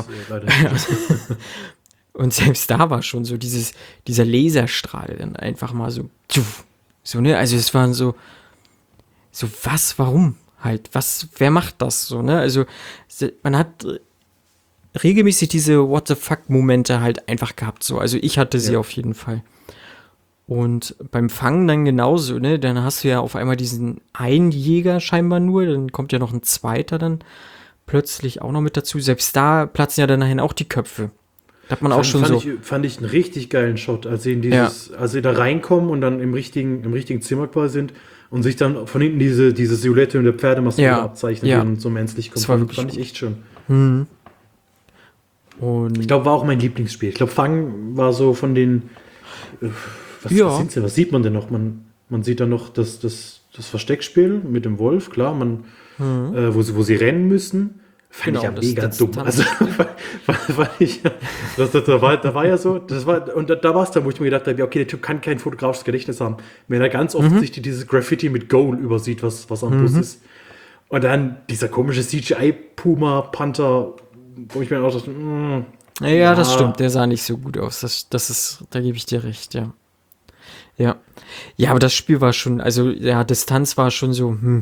Und selbst da war schon so dieses, dieser Laserstrahl dann einfach mal so, so, ne, also es waren so, so was, warum? Halt, was, wer macht das so, ne? Also, man hat regelmäßig diese What the fuck-Momente halt einfach gehabt, so. Also, ich hatte sie ja. auf jeden Fall. Und beim Fangen dann genauso, ne? Dann hast du ja auf einmal diesen einen Jäger scheinbar nur, dann kommt ja noch ein zweiter dann plötzlich auch noch mit dazu. Selbst da platzen ja dann nachher auch die Köpfe. Da hat man fand, auch schon fand so. Ich, fand ich einen richtig geilen Shot, als sie in dieses, ja. als sie da reinkommen und dann im richtigen, im richtigen Zimmer quasi sind. Und sich dann von hinten diese, diese Silhouette und der Pferdemaske ja. abzeichnet ja. und so menschlich kommt. Das war wirklich fand ich echt schön. Mhm. Und ich glaube, war auch mein Lieblingsspiel. Ich glaube, Fang war so von den. Äh, was, ja. was, denn, was sieht man denn noch? Man, man sieht dann noch das, das, das Versteckspiel mit dem Wolf, klar, man, mhm. äh, wo, sie, wo sie rennen müssen. Fand genau, ich ja mega dumm. Also, war, war ich, das, das, da, war, da war ja so, das war, und da, da war es dann, wo ich mir gedacht habe, okay, der Typ kann kein fotografisches Gedächtnis haben, wenn er ganz offensichtlich mhm. dieses Graffiti mit Goal übersieht, was, was am mhm. Bus ist. Und dann dieser komische C G I-Puma-Panther, wo ich mir auch dachte, mm, ja, ja, das stimmt, der sah nicht so gut aus. Das, das ist, da gebe ich dir recht, ja. Ja. Ja, aber das Spiel war schon, also ja, Distanz war schon so, hm.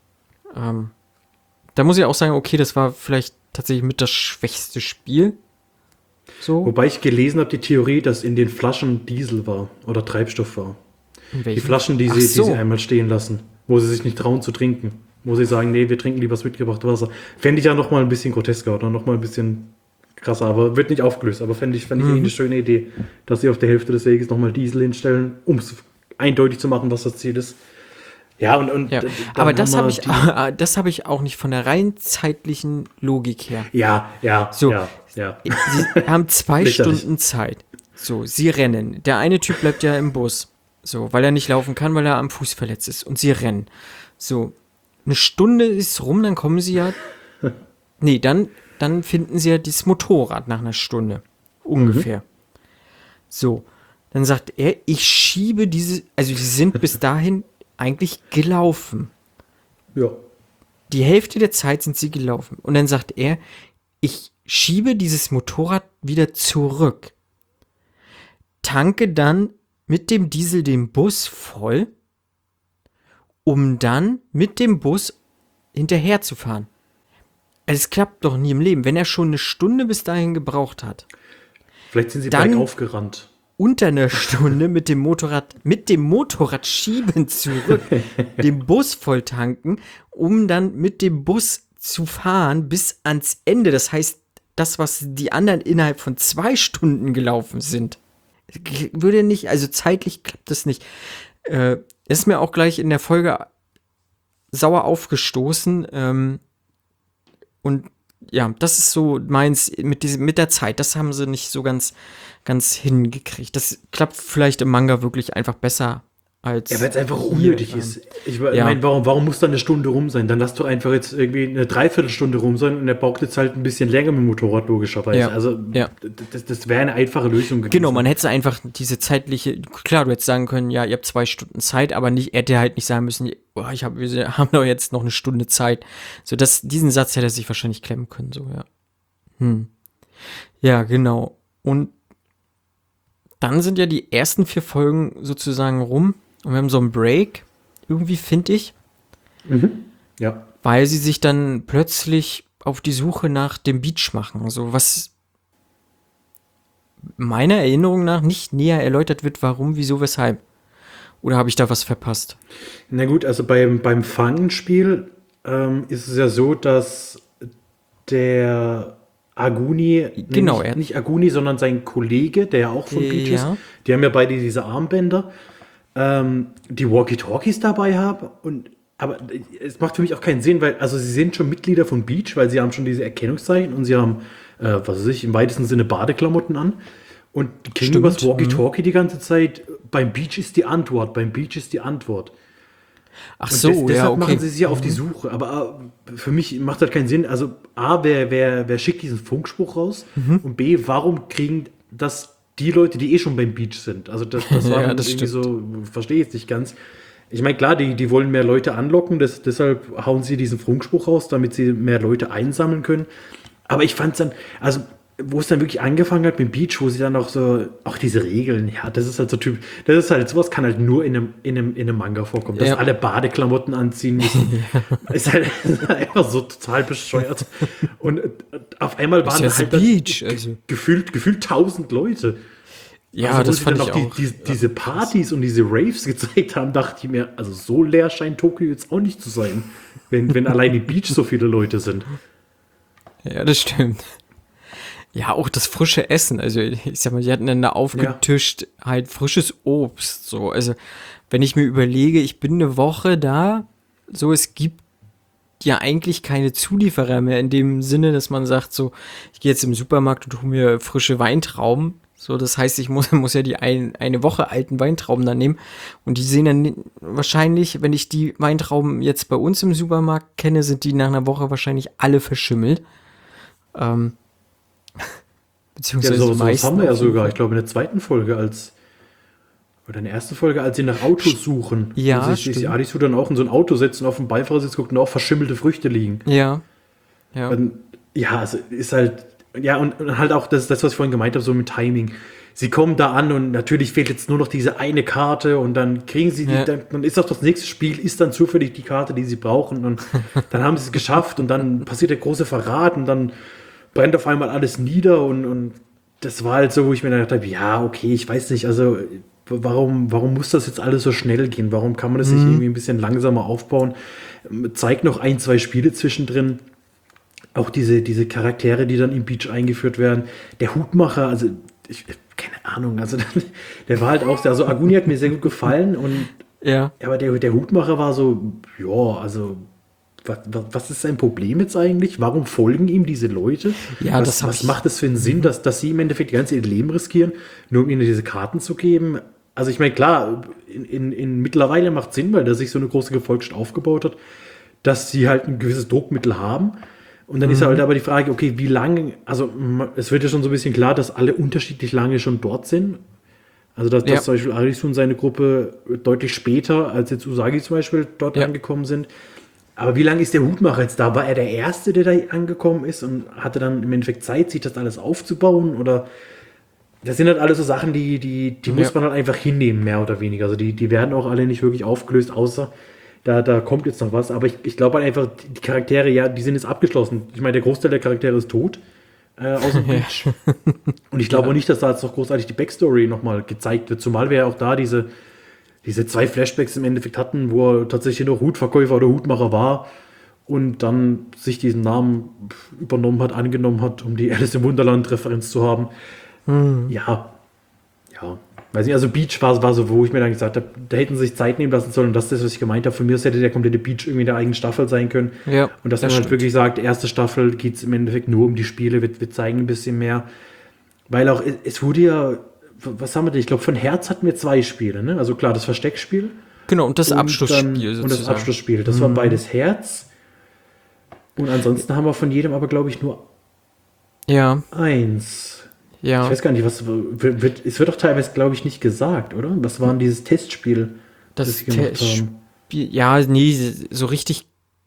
Ähm, da muss ich auch sagen, okay, das war vielleicht tatsächlich mit das schwächste Spiel. So. Wobei ich gelesen habe, die Theorie, dass in den Flaschen Diesel war oder Treibstoff war. Die Flaschen, die sie, so. die sie einmal stehen lassen, wo sie sich nicht trauen zu trinken. Wo sie sagen, nee, wir trinken lieber das mitgebrachte Wasser. Fände ich ja nochmal ein bisschen grotesker oder nochmal ein bisschen krasser, aber wird nicht aufgelöst. Aber fände ich, fänd ich Mhm. eh eine schöne Idee, dass sie auf der Hälfte des Weges nochmal Diesel hinstellen, um es eindeutig zu machen, was das Ziel ist. Ja, und, und Ja. d- dann Aber das haben habe wir ich, die- das habe ich auch nicht von der rein zeitlichen Logik her. Ja, ja, So. ja, ja. Sie haben zwei Lächerlich. Stunden Zeit. So, sie rennen. Der eine Typ bleibt ja im Bus. So, weil er nicht laufen kann, weil er am Fuß verletzt ist. Und sie rennen. So, eine Stunde ist rum, dann kommen sie ja. Nee, dann, dann finden sie ja das Motorrad nach einer Stunde. Ungefähr. So, dann sagt er, ich schiebe diese. Also, die sind bis dahin eigentlich gelaufen. Ja. Die Hälfte der Zeit sind sie gelaufen. Und dann sagt er, ich schiebe dieses Motorrad wieder zurück. Tanke dann mit dem Diesel den Bus voll, um dann mit dem Bus hinterher zu fahren. Also es klappt doch nie im Leben. Wenn er schon eine Stunde bis dahin gebraucht hat, Vielleicht sind sie Dann- bergauf gerannt. unter einer Stunde mit dem Motorrad, mit dem Motorrad schieben zurück, den Bus voll tanken, um dann mit dem Bus zu fahren bis ans Ende. Das heißt, das, was die anderen innerhalb von zwei Stunden gelaufen sind, würde nicht, also zeitlich klappt das nicht. Äh, ist mir auch gleich in der Folge sauer aufgestoßen. Ähm, und ja, das ist so meins mit, diesem, mit der Zeit. Das haben sie nicht so ganz, ganz hingekriegt. Das klappt vielleicht im Manga wirklich einfach besser als. Ja, weil es einfach hier, unnötig ähm, ist. Ich ja. meine, warum, warum muss da eine Stunde rum sein? Dann lass doch einfach jetzt irgendwie eine Dreiviertelstunde rum sein und er braucht jetzt halt ein bisschen länger mit dem Motorrad, logischerweise. Ja. Also, Ja. d- das, das wäre eine einfache Lösung gewesen. Genau, man hätte einfach diese zeitliche, klar, du hättest sagen können, ja, ihr habt zwei Stunden Zeit, aber nicht, er hätte halt nicht sagen müssen, oh, ich hab, wir haben doch jetzt noch eine Stunde Zeit. So, das, diesen Satz hätte er sich wahrscheinlich klemmen können, so, ja. Hm. Ja, genau. Und dann sind ja die ersten vier Folgen sozusagen rum und wir haben so einen Break, irgendwie, finde ich, Ja. weil sie sich dann plötzlich auf die Suche nach dem Beach machen. So was meiner Erinnerung nach nicht näher erläutert wird, warum, wieso, weshalb. Oder habe ich da was verpasst? Na gut, also beim, beim Fangenspiel ähm, ist es ja so, dass der Aguni, Genau, nicht, er- nicht Aguni, sondern sein Kollege, der ja auch von Beach ist, Ja. die haben ja beide diese Armbänder, ähm, die Walkie-Talkies dabei haben. Und, aber es macht für mich auch keinen Sinn, weil, also sie sind schon Mitglieder von Beach, weil sie haben schon diese Erkennungszeichen und sie haben, äh, was weiß ich, im weitesten Sinne Badeklamotten an. Und die kriegen Stimmt, über das Walkie-Talkie die ganze Zeit, beim Beach ist die Antwort, beim Beach ist die Antwort. Ach Und so, des, ja, deshalb okay. machen sie sich ja auf die Suche. Aber äh, für mich macht das keinen Sinn. Also A, wer, wer, wer schickt diesen Funkspruch raus? Mhm. Und B, warum kriegen das die Leute, die eh schon beim Beach sind? Also das, das war Ja, dann das irgendwie so, verstehe ich jetzt nicht ganz. Ich meine, klar, die, die wollen mehr Leute anlocken, das, deshalb hauen sie diesen Funkspruch raus, damit sie mehr Leute einsammeln können. Aber ich fand es dann, also wo es dann wirklich angefangen hat mit Beach, wo sie dann auch so, auch diese Regeln, ja, das ist halt so Typ, das ist halt, sowas kann halt nur in einem, in einem, in einem Manga vorkommen, dass Ja. alle Badeklamotten anziehen müssen. ist, halt, ist halt einfach so total bescheuert. Und äh, auf einmal waren ja da The halt dann Beach, ge- also. gefühlt, gefühlt tausend Leute. Ja, Also, wo das sie fand dann ich noch auch. Die, die, diese Partys und diese Raves gezeigt haben, dachte ich mir, also so leer scheint Tokio jetzt auch nicht zu sein, wenn, wenn allein die Beach so viele Leute sind. Ja, das stimmt. Ja, auch das frische Essen. Also, ich sag mal, die hatten dann da aufgetischt halt frisches Obst. So, also, wenn ich mir überlege, ich bin eine Woche da, so, es gibt ja eigentlich keine Zulieferer mehr in dem Sinne, dass man sagt, so, ich gehe jetzt im Supermarkt und hole mir frische Weintrauben. So, das heißt, ich muss, muss ja die ein, eine Woche alten Weintrauben dann nehmen. Und die sehen dann wahrscheinlich, wenn ich die Weintrauben jetzt bei uns im Supermarkt kenne, sind die nach einer Woche wahrscheinlich alle verschimmelt. Ähm, Ja, beziehungsweise so, die sowas meisten haben wir ja auf jeden sogar, Fall. ich glaube, in der zweiten Folge als, oder in der ersten Folge, als sie nach Autos suchen. Ja, wo sich die stimmt. Adisu dann auch in so ein Auto setzen, auf dem Beifahrersitz guckt und auch verschimmelte Früchte liegen. Ja. Ja. Und, ja, also ist halt, ja, und, und halt auch das, das, was ich vorhin gemeint habe, so mit Timing. Sie kommen da an und natürlich fehlt jetzt nur noch diese eine Karte und dann kriegen sie die, Ja. dann, dann ist auch das nächste Spiel, ist dann zufällig die Karte, die sie brauchen und dann haben sie es geschafft und dann passiert der große Verrat und dann brennt auf einmal alles nieder und, und das war halt so, wo ich mir dann gedacht habe, ja, okay, ich weiß nicht, also warum, warum muss das jetzt alles so schnell gehen? Warum kann man das nicht irgendwie ein bisschen langsamer aufbauen? Zeigt noch ein, zwei Spiele zwischendrin. Auch diese, diese Charaktere, die dann im Beach eingeführt werden. Der Hutmacher, also ich, keine Ahnung, also der war halt auch sehr, also Aguni hat mir sehr gut gefallen und Ja. aber der, der Hutmacher war so, ja, also was, was ist sein Problem jetzt eigentlich? Warum folgen ihm diese Leute? Ja, was das hab was ich- macht es für einen Sinn, dass, dass sie im Endeffekt ihr ganzes ihr Leben riskieren, nur um ihnen diese Karten zu geben? Also ich meine, klar, in, in, in mittlerweile macht Sinn, weil der sich so eine große Gefolgschaft aufgebaut hat, dass sie halt ein gewisses Druckmittel haben. Und dann ist halt aber die Frage, okay, wie lange, also m- es wird ja schon so ein bisschen klar, dass alle unterschiedlich lange schon dort sind. Also dass, Ja. dass zum Beispiel Arisu und seine Gruppe deutlich später als jetzt Usagi zum Beispiel dort Ja. angekommen sind. Aber wie lange ist der Hutmacher jetzt da? War er der Erste, der da angekommen ist und hatte dann im Endeffekt Zeit, sich das alles aufzubauen? Oder das sind halt alles so Sachen, die, die, die muss Ja. man halt einfach hinnehmen, mehr oder weniger. Also die, die werden auch alle nicht wirklich aufgelöst, außer da, da kommt jetzt noch was. Aber ich, ich glaube halt einfach, die Charaktere, ja, die sind jetzt abgeschlossen. Ich meine, der Großteil der Charaktere ist tot. Äh, aus dem Beach. Und ich glaube auch nicht, dass da jetzt noch großartig die Backstory nochmal gezeigt wird. Zumal wir ja auch da diese, diese zwei Flashbacks im Endeffekt hatten, wo er tatsächlich noch Hutverkäufer oder Hutmacher war und dann sich diesen Namen übernommen hat, angenommen hat, um die Alice im Wunderland-Referenz zu haben. Ja, ja. Weiß nicht, also Beach war, war so, wo ich mir dann gesagt habe, da hätten sie sich Zeit nehmen lassen sollen. Und das ist das, was ich gemeint habe. Von mir aus hätte der komplette Beach irgendwie in der eigenen Staffel sein können. Ja, Und dass das man halt stimmt. wirklich sagt, erste Staffel geht es im Endeffekt nur um die Spiele, wir, wir zeigen ein bisschen mehr. Weil auch, es, es wurde ja, was haben wir denn? Ich glaube, von Herz hatten wir zwei Spiele, ne? Also klar, das Versteckspiel. Genau, und das und Abschlussspiel dann- sozusagen. Und das Abschlussspiel. Das war beides Herz. Und ansonsten haben wir von jedem aber, glaube ich, nur Ja, eins. ja. Ich weiß gar nicht, was wird, wird, es wird doch teilweise, glaube ich, nicht gesagt, oder? Was war denn dieses Testspiel, das, Das sie gemacht Testspiel, haben? ja, nee, so richtig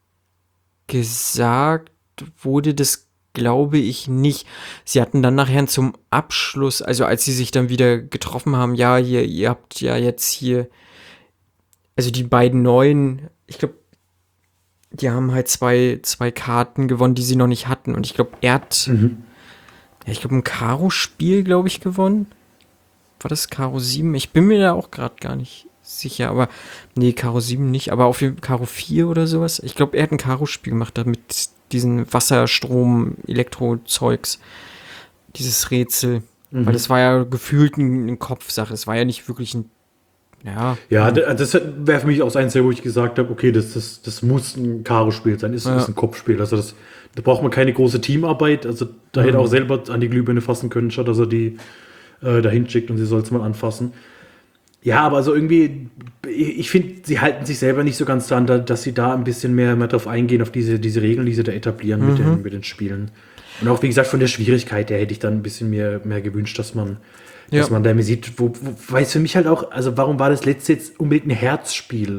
gesagt wurde das, glaube ich, nicht. Sie hatten dann nachher zum Abschluss, also als sie sich dann wieder getroffen haben, ja, ihr, ihr habt ja jetzt hier, also die beiden neuen, ich glaube, die haben halt zwei, zwei Karten gewonnen, die sie noch nicht hatten. Und ich glaube, er hat, ja, ich glaube, ein Karo-Spiel, glaube ich, gewonnen. War das Karo sieben? Ich bin mir da auch gerade gar nicht sicher, aber nee, Karo sieben nicht, aber auf jeden Fall Karo vier oder sowas. Ich glaube, er hat ein Karo-Spiel gemacht, da mit diesen Wasserstrom, Elektro-Zeugs, dieses Rätsel. Weil das war ja gefühlt ein, eine Kopfsache. Es war ja nicht wirklich ein, ja, Ja, d- das wäre für mich auch so eins, wo ich gesagt habe, okay, das, das, das muss ein Karo-Spiel sein, ist, Ja. ist ein Kopfspiel. Also das, da braucht man keine große Teamarbeit. Also da hätte er auch selber an die Glühbirne fassen können, statt dass er die äh, dahin schickt und sie soll es mal anfassen. Ja, aber also irgendwie, ich, ich finde, sie halten sich selber nicht so ganz dran, da, dass sie da ein bisschen mehr, mehr drauf eingehen, auf diese, diese Regeln, die sie da etablieren mit, den, mit den Spielen. Und auch, wie gesagt, von der Schwierigkeit her hätte ich dann ein bisschen mehr, mehr gewünscht, dass man, Ja. dass man da mehr sieht, wo, wo, weil es für mich halt auch, also warum war das letzte jetzt unbedingt ein Herzspiel?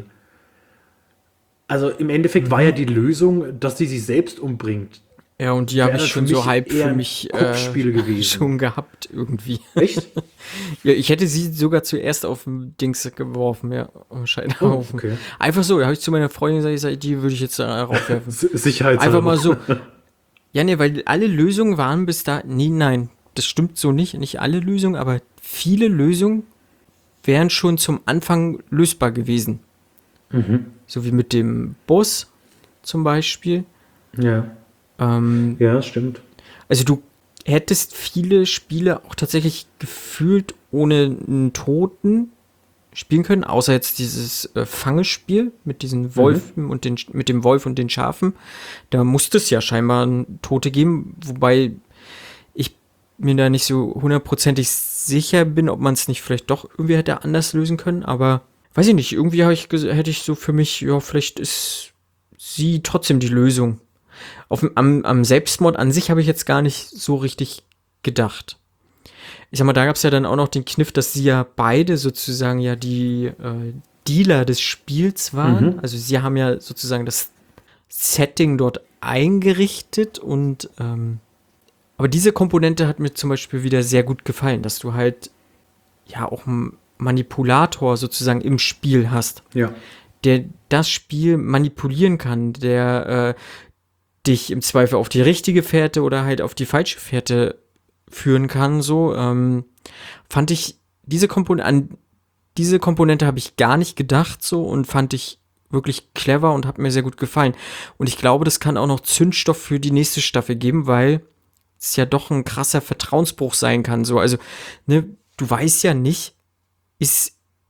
Also im Endeffekt war ja die Lösung, dass sie sich selbst umbringt. ja, und die habe Wäre ich für schon mich so halb eher für ein mich Kopfspiel gewesen. schon gehabt irgendwie. Echt? Ja, ich hätte sie sogar zuerst auf den Dings geworfen, ja, auf Scheiterhaufen. Oh, okay. Einfach so, da habe ich zu meiner Freundin gesagt, ich sag, die würde ich jetzt da raufwerfen. Sicherheit. Einfach mal so. Ja, nee, weil alle Lösungen waren bis da, nee, nein, das stimmt so nicht, nicht alle Lösungen, aber viele Lösungen wären schon zum Anfang lösbar gewesen. So wie mit dem Boss zum Beispiel. Ja, Ähm, ja, stimmt. Also du hättest viele Spiele auch tatsächlich gefühlt ohne einen Toten spielen können, außer jetzt dieses äh, Fangespiel mit diesen Wolfen und den, mit dem Wolf und den Schafen. Da musste es ja scheinbar ein Tote geben, wobei ich mir da nicht so hundertprozentig sicher bin, ob man es nicht vielleicht doch irgendwie hätte anders lösen können, aber weiß ich nicht, irgendwie hab ich, ges- hätte ich so für mich, ja, vielleicht ist sie trotzdem die Lösung. Auf, dem- am, am Selbstmord an sich habe ich jetzt gar nicht so richtig gedacht. Ich sag mal, da gab es ja dann auch noch den Kniff, dass sie ja beide sozusagen ja die äh, Dealer des Spiels waren. Also sie haben ja sozusagen das Setting dort eingerichtet und ähm, aber diese Komponente hat mir zum Beispiel wieder sehr gut gefallen, dass du halt ja auch einen Manipulator sozusagen im Spiel hast, Ja. der das Spiel manipulieren kann, der äh, dich im Zweifel auf die richtige Fährte oder halt auf die falsche Fährte führen kann, so, ähm, fand ich diese Komponente, an diese Komponente habe ich gar nicht gedacht, so, und fand ich wirklich clever und hat mir sehr gut gefallen. Und ich glaube, das kann auch noch Zündstoff für die nächste Staffel geben, weil es ja doch ein krasser Vertrauensbruch sein kann, so, also, ne, du weißt ja nicht, ist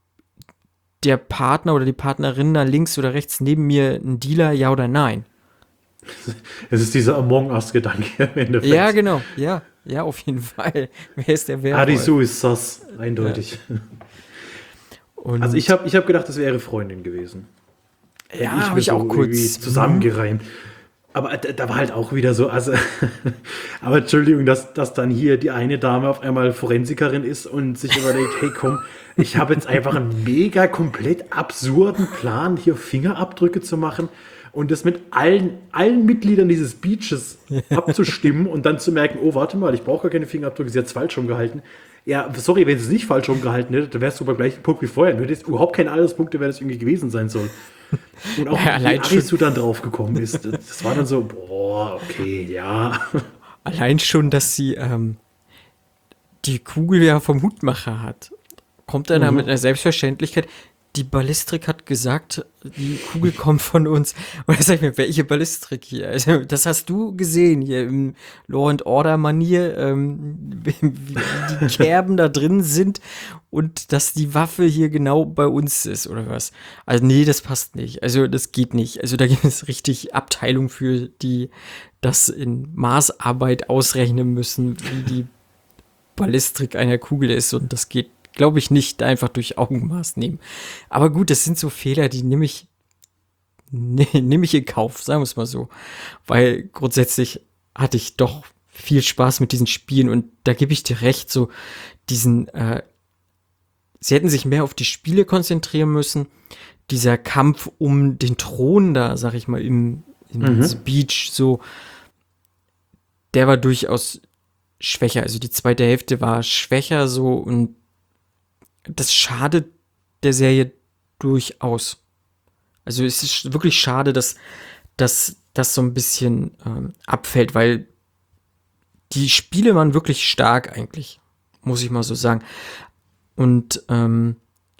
der Partner oder die Partnerin da links oder rechts neben mir ein Dealer, ja oder nein? Es ist dieser Among Us-Gedanke im Endeffekt. Ja, genau, ja, ja, auf jeden Fall. Wer ist der Werwolf? Arisu ist Sus, eindeutig. Ja. Und Also ich habe ich hab gedacht, das wäre Freundin gewesen. ja, mir habe ich so auch kurz irgendwie zusammengereimt. Aber da, da war halt auch wieder so, also, aber Entschuldigung, dass, dass dann hier die eine Dame auf einmal Forensikerin ist und sich überlegt, hey komm, ich habe jetzt einfach einen mega komplett absurden Plan, hier Fingerabdrücke zu machen und das mit allen, allen Mitgliedern dieses Beaches abzustimmen und dann zu merken, oh, warte mal, ich brauche gar keine Fingerabdrücke, sie hat es falsch rumgehalten. Ja, sorry, wenn sie es nicht falsch rumgehalten hätte, dann wärst du beim gleichen Punkt wie vorher. Du hättest überhaupt keine Anhaltspunkte, wer das irgendwie gewesen sein soll. Und auch Ja, wie allein schon- Arisu dann drauf gekommen ist. Das war dann so, boah, okay, ja. allein schon, dass sie ähm, die Kugel ja vom Hutmacher hat, kommt dann da mit einer Selbstverständlichkeit. Die Ballistrik hat gesagt, die Kugel kommt von uns. Und da sag ich mir, welche Ballistrik hier? Also, das hast du gesehen hier im Law and Order Manier, ähm, wie, wie die Kerben da drin sind und dass die Waffe hier genau bei uns ist oder was. Also nee, das passt nicht. Also das geht nicht. Also da gibt es richtig Abteilung für, die das in Maßarbeit ausrechnen müssen, wie die Ballistrik einer Kugel ist, und das geht, glaube ich, nicht einfach durch Augenmaß nehmen. Aber gut, das sind so Fehler, die nehme ich, ne, nehme ich in Kauf, sagen wir es mal so. Weil grundsätzlich hatte ich doch viel Spaß mit diesen Spielen, und da gebe ich dir recht, so diesen, äh, sie hätten sich mehr auf die Spiele konzentrieren müssen. Dieser Kampf um den Thron da, sag ich mal, im, im Mhm. Speech, so, der war durchaus schwächer. Also die zweite Hälfte war schwächer so, und das schadet der Serie durchaus. Also es ist wirklich schade, dass dass das so ein bisschen ähm, abfällt, weil die Spiele waren wirklich stark eigentlich, muss ich mal so sagen. Und ähm,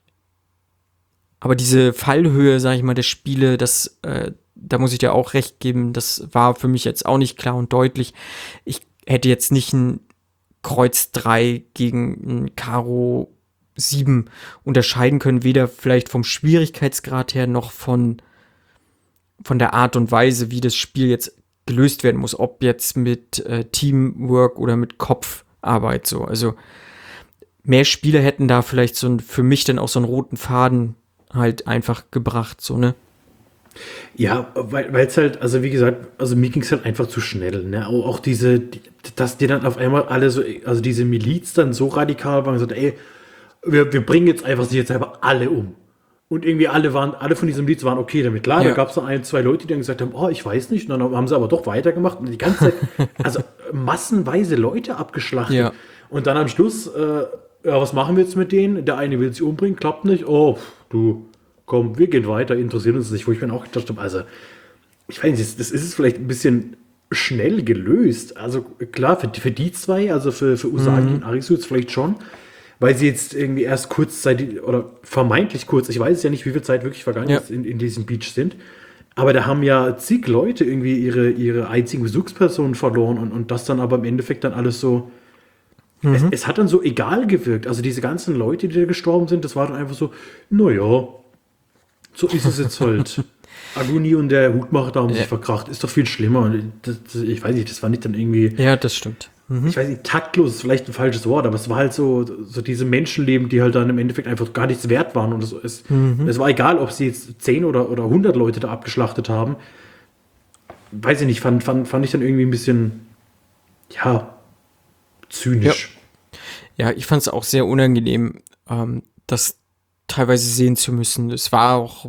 aber diese Fallhöhe, sag ich mal, der Spiele, das, äh, da muss ich dir auch recht geben, das war für mich jetzt auch nicht klar und deutlich. Ich hätte jetzt nicht ein Kreuz drei gegen ein Karo sieben unterscheiden können, weder vielleicht vom Schwierigkeitsgrad her noch von, von der Art und Weise, wie das Spiel jetzt gelöst werden muss, ob jetzt mit äh, Teamwork oder mit Kopfarbeit so. Also mehr Spiele hätten da vielleicht so ein, für mich dann auch so einen roten Faden halt einfach gebracht, so, ne? Ja, weil es halt, also wie gesagt, also mir ging es halt einfach zu schnell, ne? Auch, auch diese, die, dass die dann auf einmal alle so, also diese Miliz dann so radikal waren und gesagt, ey, wir, wir bringen jetzt einfach sie jetzt einfach alle um. Und irgendwie alle waren, alle von diesem Miliz waren okay damit. Klar, Ja. da gab es dann ein, zwei Leute, die dann gesagt haben, oh, ich weiß nicht. Und dann haben sie aber doch weitergemacht und die ganze Zeit, also massenweise Leute abgeschlachtet. Ja. Und dann am Schluss, äh, ja, was machen wir jetzt mit denen? Der eine will sie umbringen, klappt nicht. Oh, pff, du, komm, wir gehen weiter, interessiert uns nicht. Wo ich mir auch gedacht habe, also, ich weiß nicht, das, das ist es vielleicht ein bisschen schnell gelöst. Also klar, für, für die zwei, also für, für Usagi und Arisu jetzt vielleicht schon, weil sie jetzt irgendwie erst kurzzeitig oder vermeintlich kurz, ich weiß ja nicht, wie viel Zeit wirklich vergangen Ja. ist, in, in diesem Beach sind. Aber da haben ja zig Leute irgendwie ihre, ihre einzigen Besuchspersonen verloren und, und das dann aber im Endeffekt dann alles so. Es, es hat dann so egal gewirkt. Also diese ganzen Leute, die da gestorben sind, das war dann einfach so, naja, so ist es jetzt halt. Aguni und der Hutmacher da haben Ja. sich verkracht. Ist doch viel schlimmer. Und das, das, ich weiß nicht, das fand ich dann irgendwie. Ja, das stimmt. Ich weiß nicht, taktlos ist vielleicht ein falsches Wort, aber es war halt so, so diese Menschenleben, die halt dann im Endeffekt einfach gar nichts wert waren. Und es, es, es war egal, ob sie jetzt zehn oder, oder hundert Leute da abgeschlachtet haben. Weiß ich nicht, fand, fand, fand ich dann irgendwie ein bisschen, ja, zynisch. Ja, ich fand es auch sehr unangenehm, ähm, das teilweise sehen zu müssen. Es war auch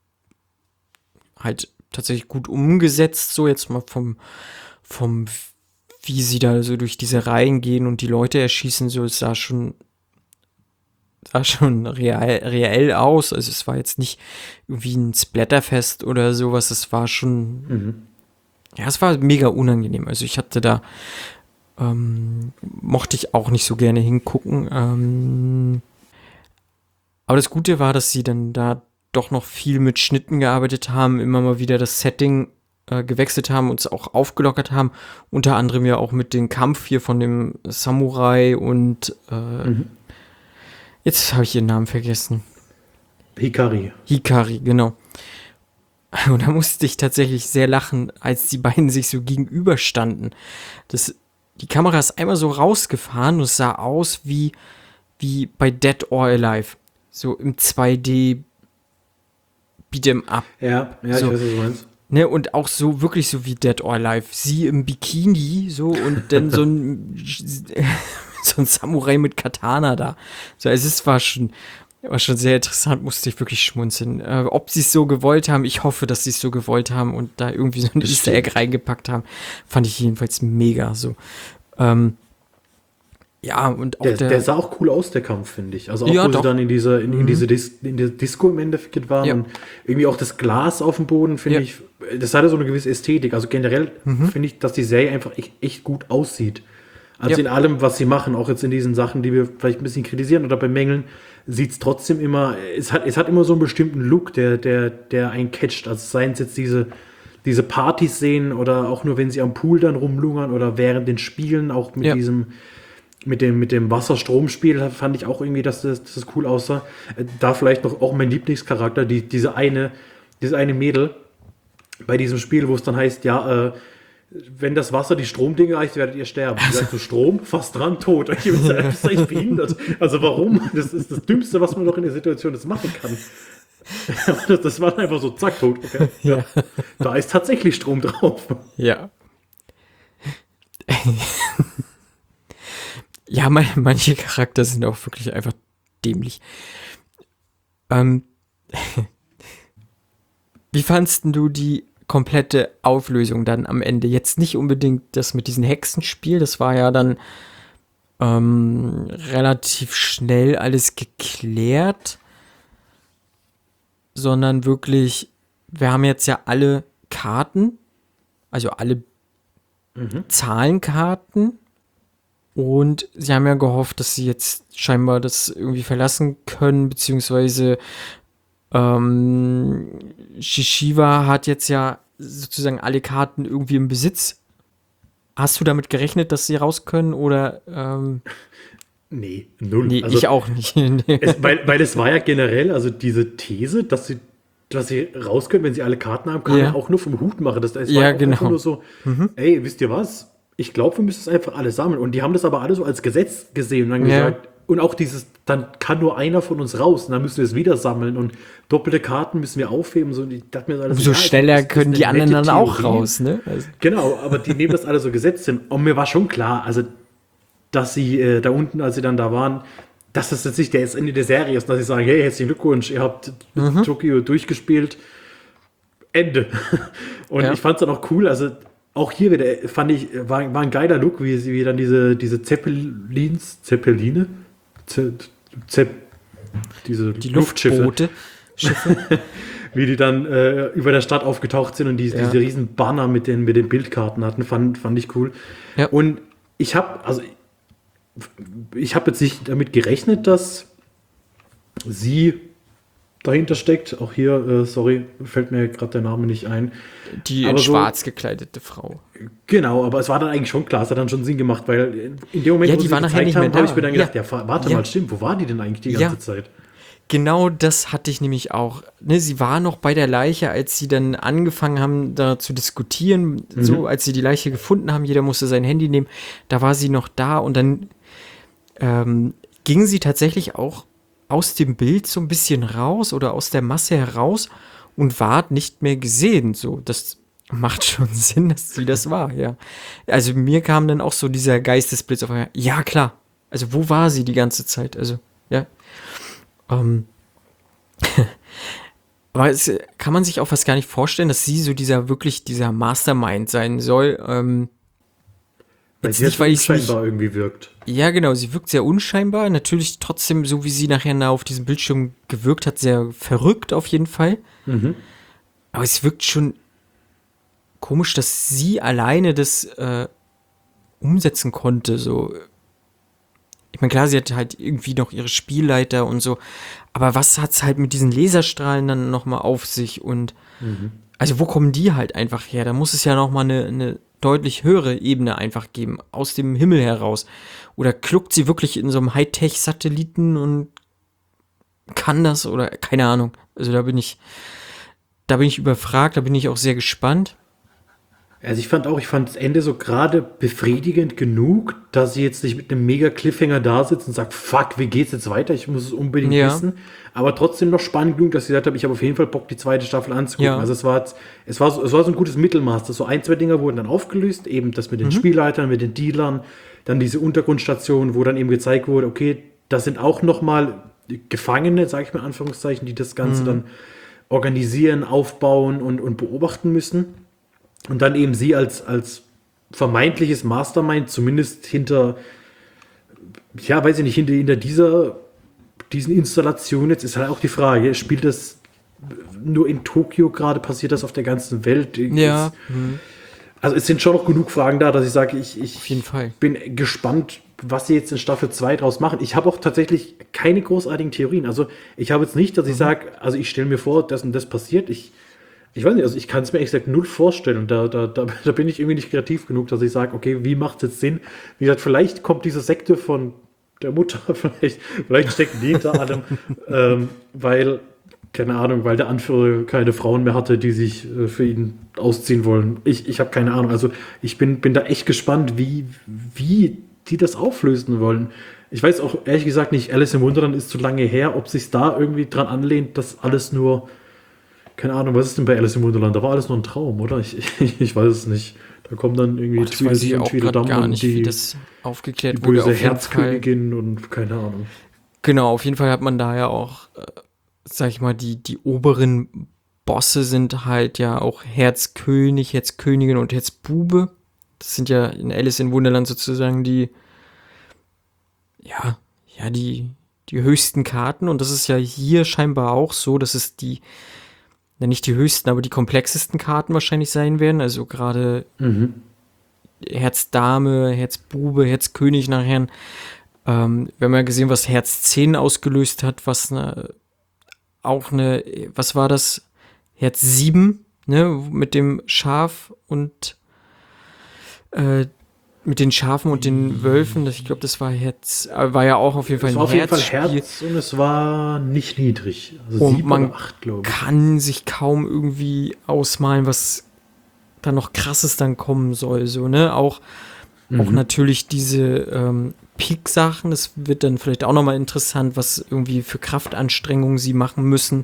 halt tatsächlich gut umgesetzt, so jetzt mal vom, vom, wie sie da so durch diese Reihen gehen und die Leute erschießen, so, es sah schon, sah schon real, reell aus. Also es war jetzt nicht irgendwie ein Splatterfest oder sowas, es war schon, Mhm. ja, es war mega unangenehm. Also ich hatte da Ähm, mochte ich auch nicht so gerne hingucken. Ähm, aber das Gute war, dass sie dann da doch noch viel mit Schnitten gearbeitet haben, immer mal wieder das Setting äh, gewechselt haben, uns auch aufgelockert haben. Unter anderem ja auch mit dem Kampf hier von dem Samurai und äh, Mhm. jetzt habe ich ihren Namen vergessen. Hikari. Hikari, genau. Und da musste ich tatsächlich sehr lachen, als die beiden sich so gegenüberstanden. Das, die Kamera ist einmal so rausgefahren und es sah aus wie, wie bei Dead or Alive. So im zwei D Beat'em Up. Ja, ja, So. ich weiß, was du meinst. Ne, und auch so, wirklich so wie Dead or Alive. Sie im Bikini, so, und dann so ein, so ein Samurai mit Katana da. So, also es war schon, war schon sehr interessant, musste ich wirklich schmunzeln. Äh, ob sie es so gewollt haben, ich hoffe, dass sie es so gewollt haben und da irgendwie so ein Easter Egg reingepackt haben, fand ich jedenfalls mega, so. Ähm, ja, und auch Der, der, der sah auch cool aus, der Kampf, finde ich. Also auch, Ja, wo doch. sie dann in diese, in, in Mhm. diese Dis, in der Disco im Endeffekt waren Ja. und irgendwie auch das Glas auf dem Boden, finde Ja. ich, das hatte so eine gewisse Ästhetik. Also generell Mhm. finde ich, dass die Serie einfach echt, echt gut aussieht. Also Ja. in allem, was sie machen, auch jetzt in diesen Sachen, die wir vielleicht ein bisschen kritisieren oder bemängeln, sieht es trotzdem immer, es hat, es hat immer so einen bestimmten Look, der, der, der einen catcht. Also seien es jetzt diese, diese Partys sehen oder auch nur, wenn sie am Pool dann rumlungern oder während den Spielen, auch mit Ja. diesem, mit dem, mit dem Wasserstromspiel fand ich auch irgendwie, dass das, dass das cool aussah. Äh, Da vielleicht noch auch mein Lieblingscharakter, die, diese eine, diese eine Mädel bei diesem Spiel, wo es dann heißt, ja, äh, wenn das Wasser die Stromdinge erreicht, werdet ihr sterben. Die sagt so, Strom, fast dran, tot. Ich bin selbst echt behindert. Also warum? Das ist das Dümmste, was man doch in der Situation jetzt machen kann. Das, das war einfach so, zack, tot. Okay. ja. Da ist tatsächlich Strom drauf. Ja. Ja, man, manche Charakter sind auch wirklich einfach dämlich. Ähm, wie fandst denn du die komplette Auflösung dann am Ende? Jetzt nicht unbedingt das mit diesem Hexenspiel, das war ja dann ähm, relativ schnell alles geklärt, sondern wirklich, wir haben jetzt ja alle Karten, also alle Zahlenkarten. Und sie haben ja gehofft, dass sie jetzt scheinbar das irgendwie verlassen können, beziehungsweise ähm, Shishiva hat jetzt ja sozusagen alle Karten irgendwie im Besitz. Hast du damit gerechnet, dass sie raus können oder? Ähm, Nee, null. nee, Also, ich auch nicht. Nee. Es, weil, weil es war ja generell, also diese These, dass sie, dass sie raus können, wenn sie alle Karten haben, kann Ja. man auch nur vom Hut machen. Das, es Ja, war auch genau. einfach nur so, ey, wisst ihr was? Ich glaube, wir müssen es einfach alle sammeln. Und die haben das aber alle so als Gesetz gesehen und dann Ja. gesagt, und auch dieses, dann kann nur einer von uns raus und dann müssen wir es wieder sammeln und doppelte Karten müssen wir aufheben. So, und ich dachte mir so alles, Umso ja, schneller das ist können eine die anderen nette dann auch Theorie. raus, ne? Also, Genau, aber die nehmen das alle so gesetzt hin. Und mir war schon klar, also, dass sie äh, da unten, als sie dann da waren, dass das jetzt nicht das Ende der Serie ist, dass sie sagen, hey, herzlichen Glückwunsch, ihr habt Mhm. Tokio durchgespielt. Ende. Und Ja. ich fand es dann auch cool, also auch hier wieder, fand ich, war, war ein geiler Look, wie sie wie dann diese, diese Zeppelins, Zeppeline? Ze, Zepp, diese die Luftschiffe, Luftboote. wie die dann äh, über der Stadt aufgetaucht sind und die, Ja. diese riesen Banner mit den, mit den Bildkarten hatten, fand, fand ich cool. Ja. Und ich habe, also ich habe jetzt nicht damit gerechnet, dass sie dahinter steckt. Auch hier, äh, sorry, fällt mir gerade der Name nicht ein. Die in Aber so- schwarz gekleidete Frau. Genau, aber es war dann eigentlich schon klar, es hat dann schon Sinn gemacht, weil in dem Moment, Ja, wo die sie war nachher gezeigt nicht mehr haben, habe ich da. mir dann gedacht, Ja. ja, fa- warte Ja. mal, stimmt, wo war die denn eigentlich die Ja. ganze Zeit? Genau das hatte ich nämlich auch. Ne, sie war noch bei der Leiche, als sie dann angefangen haben, da zu diskutieren. So, als sie die Leiche gefunden haben, jeder musste sein Handy nehmen. Da war sie noch da und dann ähm, ging sie tatsächlich auch aus dem Bild so ein bisschen raus oder aus der Masse heraus und ward nicht mehr gesehen. So, das macht schon Sinn, dass sie das war, ja. Also mir kam dann auch so dieser Geistesblitz auf einmal. Ja, klar. Also wo war sie die ganze Zeit? Also, ja. Ähm, aber es, kann man sich auch was gar nicht vorstellen, dass sie so dieser wirklich dieser Mastermind sein soll. Ähm, Weil jetzt sie nicht, jetzt weil ich es nicht. scheinbar irgendwie wirkt. Ja, genau, sie wirkt sehr unscheinbar. Natürlich trotzdem, so wie sie nachher da auf diesem Bildschirm gewirkt hat, sehr verrückt auf jeden Fall. Aber es wirkt schon komisch, dass sie alleine das äh, umsetzen konnte. So, ich meine, klar, sie hat halt irgendwie noch ihre Spielleiter und so, aber was hat's halt mit diesen Laserstrahlen dann nochmal auf sich? Und Mhm. also wo kommen die halt einfach her? Da muss es ja nochmal eine, eine deutlich höhere Ebene einfach geben, aus dem Himmel heraus. Oder kluckt sie wirklich in so einem Hightech-Satelliten und kann das oder keine Ahnung. Also da bin ich, da bin ich überfragt, da bin ich auch sehr gespannt. Also ich fand auch, ich fand das Ende so gerade befriedigend genug, dass sie jetzt nicht mit einem mega Cliffhanger da sitzt und sagt, fuck, wie geht's jetzt weiter? Ich muss es unbedingt Ja. wissen. Aber trotzdem noch spannend genug, dass sie gesagt hat, ich habe auf jeden Fall Bock, die zweite Staffel anzugucken. Ja. Also es war, jetzt- es war so, es war so ein gutes Mittelmaß. Das so ein, zwei Dinger wurden dann aufgelöst, eben das mit den Spielleitern, mit den Dealern, dann diese Untergrundstation, wo dann eben gezeigt wurde, okay, das sind auch noch mal Gefangene, sage ich mal in Anführungszeichen, die das Ganze dann organisieren, aufbauen und, und beobachten müssen. Und dann eben sie als, als vermeintliches Mastermind, zumindest hinter, ja, weiß ich nicht, hinter, hinter dieser, diesen Installationen, jetzt ist halt auch die Frage, spielt das nur in Tokio gerade, passiert das auf der ganzen Welt? Ja, Es, also es sind schon noch genug Fragen da, dass ich sage, ich, ich auf jeden Fall. bin gespannt, was sie jetzt in Staffel zwei draus machen. Ich habe auch tatsächlich keine großartigen Theorien. Also ich habe jetzt nicht, dass ich sage, also ich stelle mir vor, dass und das passiert. Ich Ich weiß nicht, also ich kann es mir ehrlich gesagt null vorstellen. Und da, da, da, da bin ich irgendwie nicht kreativ genug, dass ich sage, okay, wie macht es jetzt Sinn? Wie gesagt, vielleicht kommt diese Sekte von der Mutter, vielleicht, vielleicht stecken die hinter allem, ähm, weil, keine Ahnung, weil der Anführer keine Frauen mehr hatte, die sich äh, für ihn ausziehen wollen. Ich, ich habe keine Ahnung. Also ich bin, bin da echt gespannt, wie, wie die das auflösen wollen. Ich weiß auch ehrlich gesagt nicht, Alice im Wunderland ist zu lange her, ob sich da irgendwie dran anlehnt, dass alles nur keine Ahnung, was ist denn bei Alice im Wunderland? Da war alles nur ein Traum, oder? Ich, ich, ich weiß es nicht. Da kommen dann irgendwie Oh, das weiß ich auch wieder grad gar und nicht, wie die, das aufgeklärt die wurde. böse Auf jeden Fall. Herzkönigin und keine Ahnung. Genau, auf jeden Fall hat man da ja auch, äh, sag ich mal, die, die oberen Bosse sind halt ja auch Herzkönig, Herzkönigin und Herzbube. Das sind ja in Alice in Wunderland sozusagen die, ja, ja, die, die höchsten Karten. Und das ist ja hier scheinbar auch so, dass es die, ja nicht die höchsten, aber die komplexesten Karten wahrscheinlich sein werden. Also gerade Mhm. Herz-Dame, Herz-Bube, Herz-König nachher. Ähm, wir haben ja gesehen, was Herz zehn ausgelöst hat, was ne, auch eine, was war das? Herz sieben, ne, mit dem Schaf und äh, mit den Schafen und den Wölfen. Das, ich glaube, das war Herz, äh, war ja auch auf jeden Fall Es ein war auf jeden Fall Herzspiel. Herz und es war nicht niedrig. Also Und sieben man oder acht, glaube ich. kann sich kaum irgendwie ausmalen, was da noch krasses dann kommen soll, so, ne? Auch, auch natürlich diese ähm, Peak-Sachen, das wird dann vielleicht auch nochmal interessant, was irgendwie für Kraftanstrengungen sie machen müssen.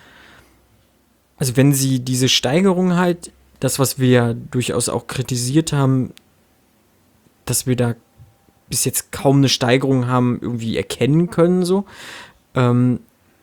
Also wenn sie diese Steigerung halt, das, was wir ja durchaus auch kritisiert haben, dass wir da bis jetzt kaum eine Steigerung haben, irgendwie erkennen können, so. Ähm,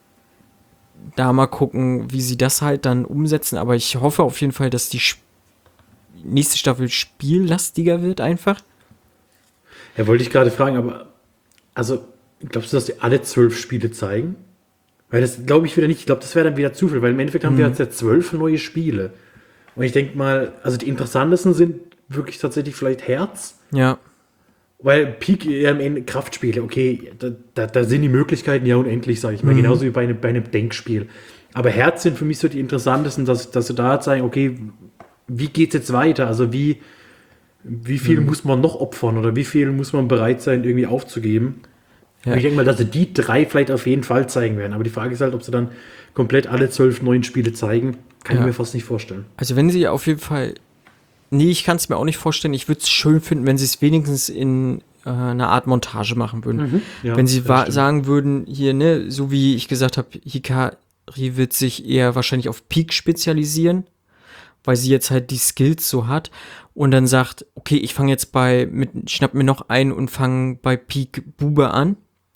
da mal gucken, wie sie das halt dann umsetzen. Aber ich hoffe auf jeden Fall, dass die Sp- nächste Staffel spiellastiger wird einfach. Ja, wollte ich gerade fragen, aber also glaubst du, dass die alle zwölf Spiele zeigen? Weil das glaube ich wieder nicht. Ich glaube, das wäre dann wieder Zufall, weil im Endeffekt haben wir jetzt ja zwölf neue Spiele. Und ich denke mal, also die interessantesten sind wirklich tatsächlich vielleicht Herz. Ja, Weil Peak ja am Ende Kraftspiele, okay, da, da, da sind die Möglichkeiten ja unendlich, sage ich mal, genauso wie bei einem, bei einem Denkspiel. Aber Herz sind für mich so die interessantesten, dass, dass sie da zeigen, okay, wie geht's jetzt weiter? Also wie, wie viel muss man noch opfern oder wie viel muss man bereit sein, irgendwie aufzugeben? Ja. Und ich denke mal, dass sie die drei vielleicht auf jeden Fall zeigen werden. Aber die Frage ist halt, ob sie dann komplett alle zwölf neuen Spiele zeigen, kann Ja. ich mir fast nicht vorstellen. also wenn sie auf jeden Fall, nee, ich kann es mir auch nicht vorstellen, ich würde es schön finden, wenn sie es wenigstens in äh, einer Art Montage machen würden. Ja, wenn sie das wa- stimmt. sagen würden, hier, ne, so wie ich gesagt habe, Hikari wird sich eher wahrscheinlich auf Peak spezialisieren, weil sie jetzt halt die Skills so hat und dann sagt, okay, ich fange jetzt bei, mit, schnapp mir noch ein und fange bei Peak Bube an.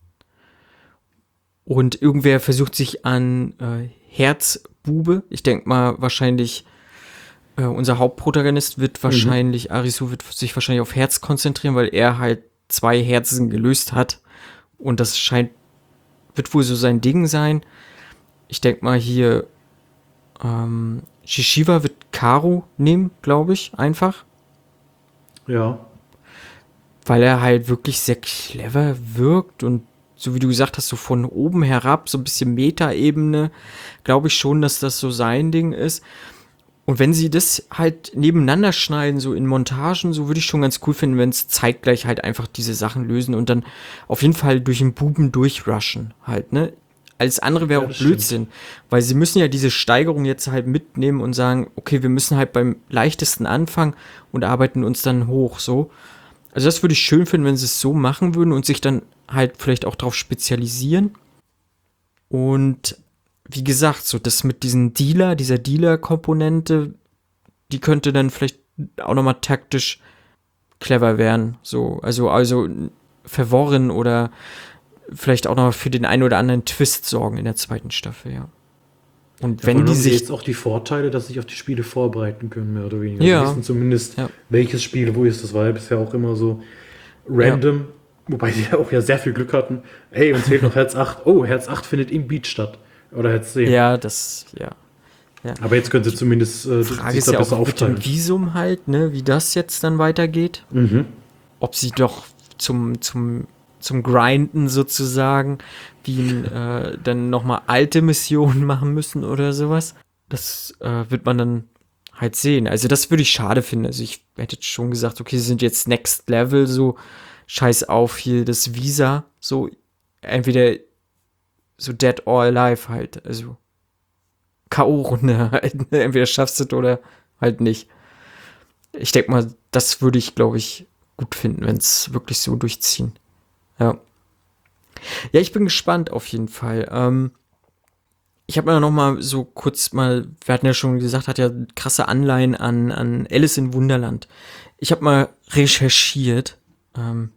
Und irgendwer versucht sich an äh, Herzbube. Ich denke mal, wahrscheinlich äh, unser Hauptprotagonist wird wahrscheinlich, Arisu wird sich wahrscheinlich auf Herz konzentrieren, weil er halt zwei Herzen gelöst hat. Und das scheint, wird wohl so sein Ding sein. Ich denke mal hier, ähm, Shishiva wird Karu nehmen, glaube ich, einfach. Ja. weil er halt wirklich sehr clever wirkt und so wie du gesagt hast, so von oben herab, so ein bisschen Meta-Ebene, glaube ich schon, dass das so sein Ding ist. Und wenn sie das halt nebeneinander schneiden, so in Montagen, so würde ich schon ganz cool finden, wenn es zeitgleich halt einfach diese Sachen lösen und dann auf jeden Fall durch den Buben durchrushen halt, ne? Alles andere wäre Ja, auch das Blödsinn, weil sie müssen ja diese Steigerung jetzt halt mitnehmen und sagen, okay, wir müssen halt beim leichtesten anfangen und arbeiten uns dann hoch, so. Also das würde ich schön finden, wenn sie es so machen würden und sich dann halt vielleicht auch darauf spezialisieren. Und wie gesagt, so das mit diesen Dealer, dieser Dealer-Komponente, die könnte dann vielleicht auch nochmal taktisch clever werden. So, also, also verworren oder vielleicht auch noch für den einen oder anderen Twist sorgen in der zweiten Staffel, ja. Und Ja, wenn vor allem die haben sie sich. jetzt auch die Vorteile, dass sie sich auf die Spiele vorbereiten können, mehr oder weniger. Ja. Sie wissen zumindest, Ja. welches Spiel wo ist. Das war ja bisher auch immer so random, wobei sie ja auch ja sehr viel Glück hatten. Hey, uns fehlt noch Herz acht. Oh, Herz acht findet im Beat statt. Oder Herz zehn. Ja, das, ja. Aber jetzt können sie zumindest äh, Frage sich ist da ja besser auch mit dem aufteilen. Visum halt, ne, wie das jetzt dann weitergeht. Mhm. Ob sie doch zum, zum, zum Grinden sozusagen, wie ein, äh, dann nochmal alte Missionen machen müssen oder sowas. Das äh, wird man dann halt sehen. Also das würde ich schade finden. Also ich hätte schon gesagt, okay, sie sind jetzt Next Level, so scheiß auf hier das Visa, so entweder so Dead or Alive halt, also K O-Runde halt, ne? Entweder schaffst du es oder halt nicht. Ich denke mal, das würde ich, glaube ich, gut finden, wenn es wirklich so durchziehen. Ja. Ja, ich bin gespannt auf jeden Fall. Ähm, ich habe mir noch mal so kurz mal, wir hatten ja schon gesagt, hat ja krasse Anleihen an, an Alice in Wunderland. Ich habe mal recherchiert, ähm,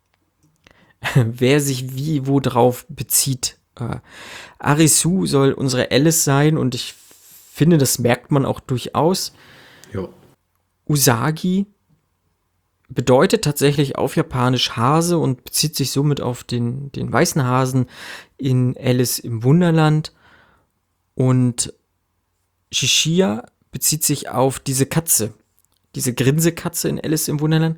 wer sich wie wo drauf bezieht. Äh, Arisu soll unsere Alice sein und ich finde, das merkt man auch durchaus. Ja. Usagi bedeutet tatsächlich auf Japanisch Hase und bezieht sich somit auf den, den weißen Hasen in Alice im Wunderland. Und Shishia bezieht sich auf diese Katze, diese Grinsekatze in Alice im Wunderland.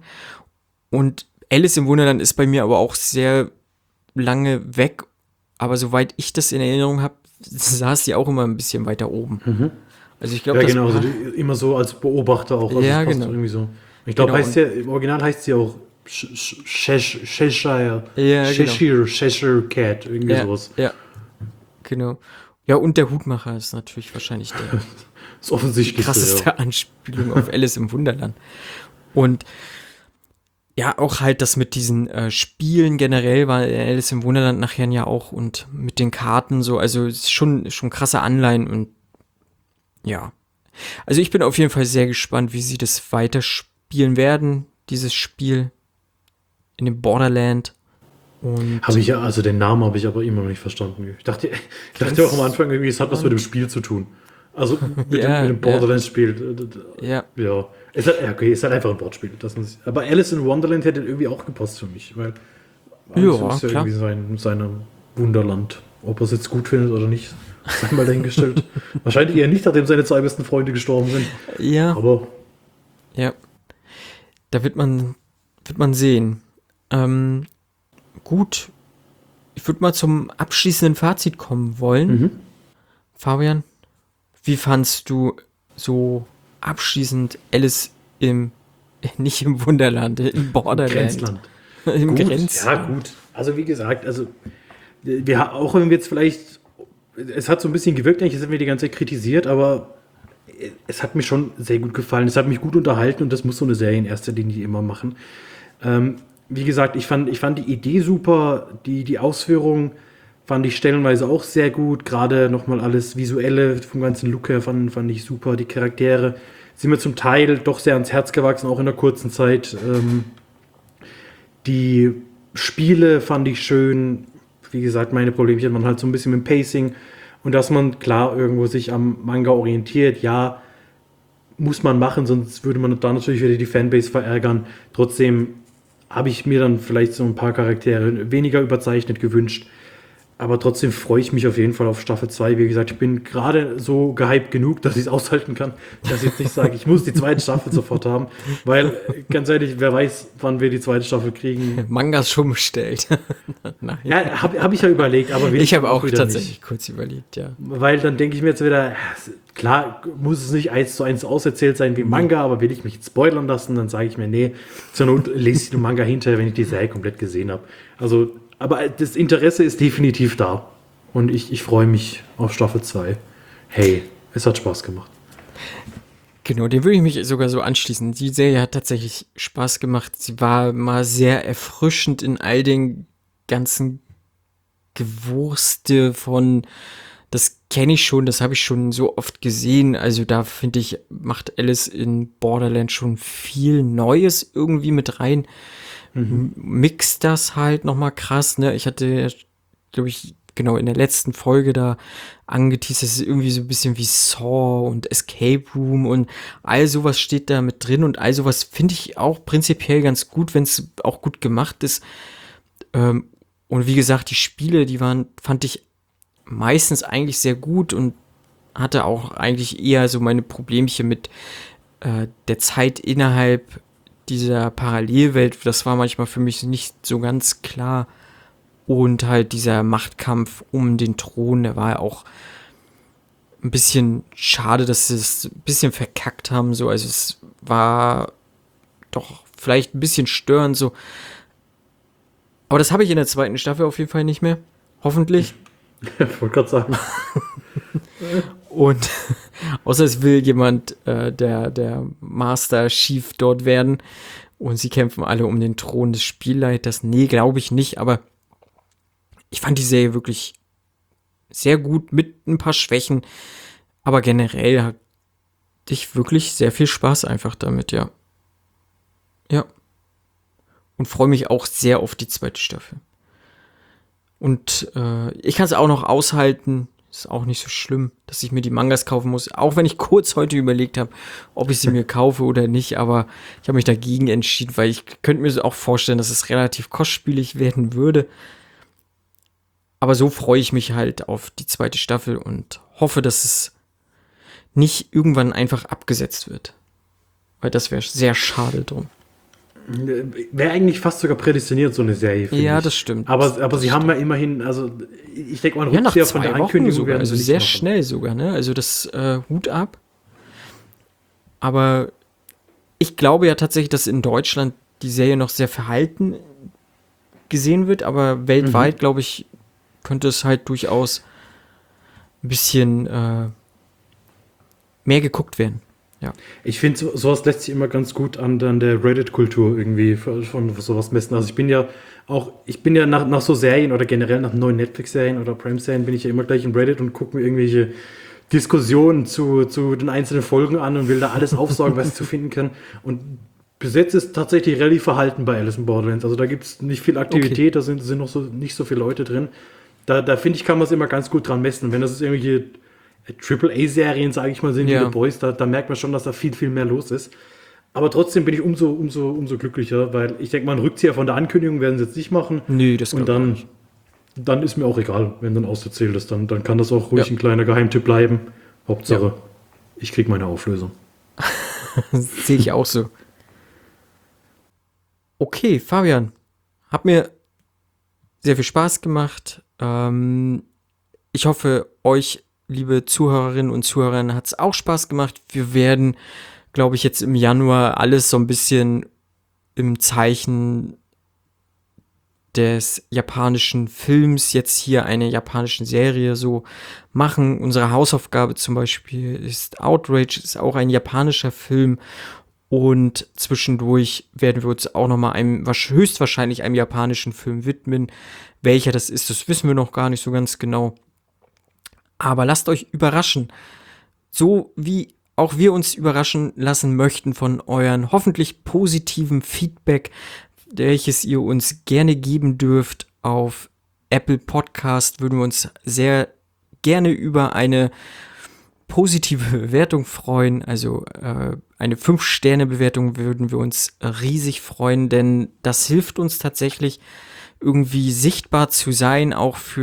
Und Alice im Wunderland ist bei mir aber auch sehr lange weg. Aber soweit ich das in Erinnerung habe, saß sie auch immer ein bisschen weiter oben. Mhm. Also ich glaube, Ja, das genau, also war- die, immer so als Beobachter auch. Also Ja, es passt genau. irgendwie so. Ich glaube, Genau, heißt ja, im Original heißt sie auch Sh- Sh- Shesh- Cheshire, Ja, genau. Cheshire, Cheshire Cat, irgendwie ja, sowas. ja, genau. Ja, und der Hutmacher ist natürlich wahrscheinlich der Das offensichtlich. krasseste Anspielung auf Alice im Wunderland. Und ja, auch halt das mit diesen äh, Spielen generell war Alice im Wunderland nachher ja auch und mit den Karten so, also es ist schon, schon krasse Anleihen und ja. Also ich bin auf jeden Fall sehr gespannt, wie sie das weiterspielen werden, dieses Spiel in dem Borderland. Und Habe ich ja, also den Namen habe ich aber immer noch nicht verstanden. Ich dachte, ich dachte auch am Anfang irgendwie, es hat was mit dem Spiel zu tun. Also mit, Ja, dem, mit dem Borderlands-Spiel. ja, Ja. Es hat, ja, okay, es ist halt einfach ein Wortspiel. Das muss, aber Alice in Wonderland hätte irgendwie auch gepasst für mich, weil Alice Ja, ist ja klar. irgendwie sein, seinem Wunderland. Ob er es jetzt gut findet oder nicht, sei mal dahingestellt. Wahrscheinlich eher nicht, nachdem seine zwei besten Freunde gestorben sind. ja, Aber ja. Da wird man, wird man sehen. Ähm, gut. Ich würde mal zum abschließenden Fazit kommen wollen. mhm. Fabian, wie fandst du so abschließend Alice im, nicht im Wunderland, im Borderland? Grenzland. Im Gut, Grenz. ja, gut. Also wie gesagt, also wir ha- auch wenn wir jetzt vielleicht, es hat so ein bisschen gewirkt, eigentlich sind wir die ganze Zeit kritisiert, aber es hat mir schon sehr gut gefallen. Es hat mich gut unterhalten und das muss so eine Serie in erster Linie immer machen. Ähm, wie gesagt, ich fand, ich fand die Idee super, die, die Ausführung fand ich stellenweise auch sehr gut. Gerade nochmal alles Visuelle vom ganzen Look her fand, fand ich super. Die Charaktere sind mir zum Teil doch sehr ans Herz gewachsen, auch in der kurzen Zeit. Ähm, die Spiele fand ich schön. Wie gesagt, meine Problemchen waren halt so ein bisschen mit dem Pacing. Und dass man klar irgendwo sich am Manga orientiert, ja, muss man machen, sonst würde man da natürlich wieder die Fanbase verärgern. Trotzdem habe ich mir dann vielleicht so ein paar Charaktere weniger überzeichnet gewünscht. Aber trotzdem freue ich mich auf jeden Fall auf Staffel zwei. Wie gesagt, ich bin gerade so gehypt genug, dass ich es aushalten kann, dass ich jetzt nicht sage, ich muss die zweite Staffel sofort haben. Weil, ganz ehrlich, wer weiß, wann wir die zweite Staffel kriegen. Mangas schon bestellt. Nein. Ja, habe hab ich ja überlegt, aber will Ich habe auch wieder tatsächlich nicht. kurz überlegt, ja. Weil dann denke ich mir jetzt wieder, klar, muss es nicht eins zu eins auserzählt sein wie Manga, aber will ich mich jetzt spoilern lassen, dann sage ich mir, nee, zur Not lese ich den Manga hinterher, wenn ich die Serie komplett gesehen habe. Also, aber das Interesse ist definitiv da. Und ich, ich freue mich auf Staffel zwei. Hey, es hat Spaß gemacht. Genau, dem würde ich mich sogar so anschließen. Die Serie hat tatsächlich Spaß gemacht. Sie war mal sehr erfrischend in all den ganzen Gewurste von, das kenne ich schon, das habe ich schon so oft gesehen. Also da finde ich, macht Alice in Borderland schon viel Neues irgendwie mit rein. Mhm. Mixt das halt nochmal krass, ne? Ich hatte, glaube ich, genau in der letzten Folge da angeteasert, das ist irgendwie so ein bisschen wie Saw und Escape Room und all sowas steht da mit drin und all sowas finde ich auch prinzipiell ganz gut, wenn es auch gut gemacht ist. Ähm, und wie gesagt, die Spiele, die waren, fand ich meistens eigentlich sehr gut und hatte auch eigentlich eher so meine Problemchen mit äh, der Zeit innerhalb dieser Parallelwelt. Das war manchmal für mich nicht so ganz klar. Und halt dieser Machtkampf um den Thron, der war ja auch ein bisschen schade, dass sie es ein bisschen verkackt haben. So. Also es war doch vielleicht ein bisschen störend. So. Aber das habe ich in der zweiten Staffel auf jeden Fall nicht mehr. Hoffentlich. Ich wollte gerade sagen. Und außer es will jemand, äh, der, der Master Chief dort werden. Und sie kämpfen alle um den Thron des Spielleiters. Nee, glaube ich nicht. Aber ich fand die Serie wirklich sehr gut mit ein paar Schwächen. Aber generell hatte ich wirklich sehr viel Spaß einfach damit, ja. Ja. Und freue mich auch sehr auf die zweite Staffel. Und äh, ich kann es auch noch aushalten. Ist auch nicht so schlimm, dass ich mir die Mangas kaufen muss. Auch wenn ich kurz heute überlegt habe, ob ich sie mir kaufe oder nicht. Aber ich habe mich dagegen entschieden, weil ich könnte mir auch vorstellen, dass es relativ kostspielig werden würde. Aber so freue ich mich halt auf die zweite Staffel und hoffe, dass es nicht irgendwann einfach abgesetzt wird. Weil das wäre sehr schade drum. Wäre eigentlich fast sogar prädestiniert, so eine Serie, finde Ja, ich. das stimmt. Aber, aber das sie stimmt. haben ja immerhin, also ich denke mal, Ja, nach Rückzieher zwei von der Wochen Ankündigung sogar, werden also sie nicht sehr machen. schnell sogar, ne? Also das äh, Hut ab. Aber ich glaube ja tatsächlich, dass in Deutschland die Serie noch sehr verhalten gesehen wird, aber weltweit, mhm. glaube ich, könnte es halt durchaus ein bisschen äh, mehr geguckt werden. Ja. Ich finde, so, sowas lässt sich immer ganz gut an, an der Reddit-Kultur irgendwie von, von sowas messen. Also ich bin ja auch, ich bin ja nach, nach so Serien oder generell nach neuen Netflix-Serien oder Prime-Serien bin ich ja immer gleich in Reddit und gucke mir irgendwelche Diskussionen zu, zu den einzelnen Folgen an und will da alles aufsaugen, was ich zu finden kann. Und bis jetzt ist tatsächlich relativ verhalten bei Alice in Borderlands. Also da gibt es nicht viel Aktivität, okay. Da sind, sind noch so, nicht so viele Leute drin. Da, da finde ich, kann man es immer ganz gut dran messen. Wenn das ist irgendwelche Triple A Serien, sage ich mal, sind, ja. wie The Boys, da, da merkt man schon, dass da viel, viel mehr los ist. Aber trotzdem bin ich umso, umso, umso glücklicher, weil ich denke mal, einen Rückzieher von der Ankündigung werden sie jetzt nicht machen. Nee, das Und dann, dann ist mir auch egal, wenn dann auserzählt ist. Dann, dann kann das auch ruhig ja. ein kleiner Geheimtipp bleiben. Hauptsache, ja. ich kriege meine Auflösung. Sehe ich auch so. Okay, Fabian, hat mir sehr viel Spaß gemacht. Ähm, ich hoffe, euch, liebe Zuhörerinnen und Zuhörer, hat es auch Spaß gemacht. Wir werden, glaube ich, jetzt im Januar alles so ein bisschen im Zeichen des japanischen Films, jetzt hier eine japanische Serie so machen. Unsere Hausaufgabe zum Beispiel ist Outrage, ist auch ein japanischer Film. Und zwischendurch werden wir uns auch nochmal einem, höchstwahrscheinlich einem japanischen Film widmen. Welcher das ist, das wissen wir noch gar nicht so ganz genau. Aber lasst euch überraschen. So wie auch wir uns überraschen lassen möchten von euren hoffentlich positiven Feedback, welches ihr uns gerne geben dürft auf Apple Podcast, würden wir uns sehr gerne über eine positive Bewertung freuen. Also äh, eine fünf Sterne Bewertung würden wir uns riesig freuen, denn das hilft uns tatsächlich irgendwie sichtbar zu sein, auch für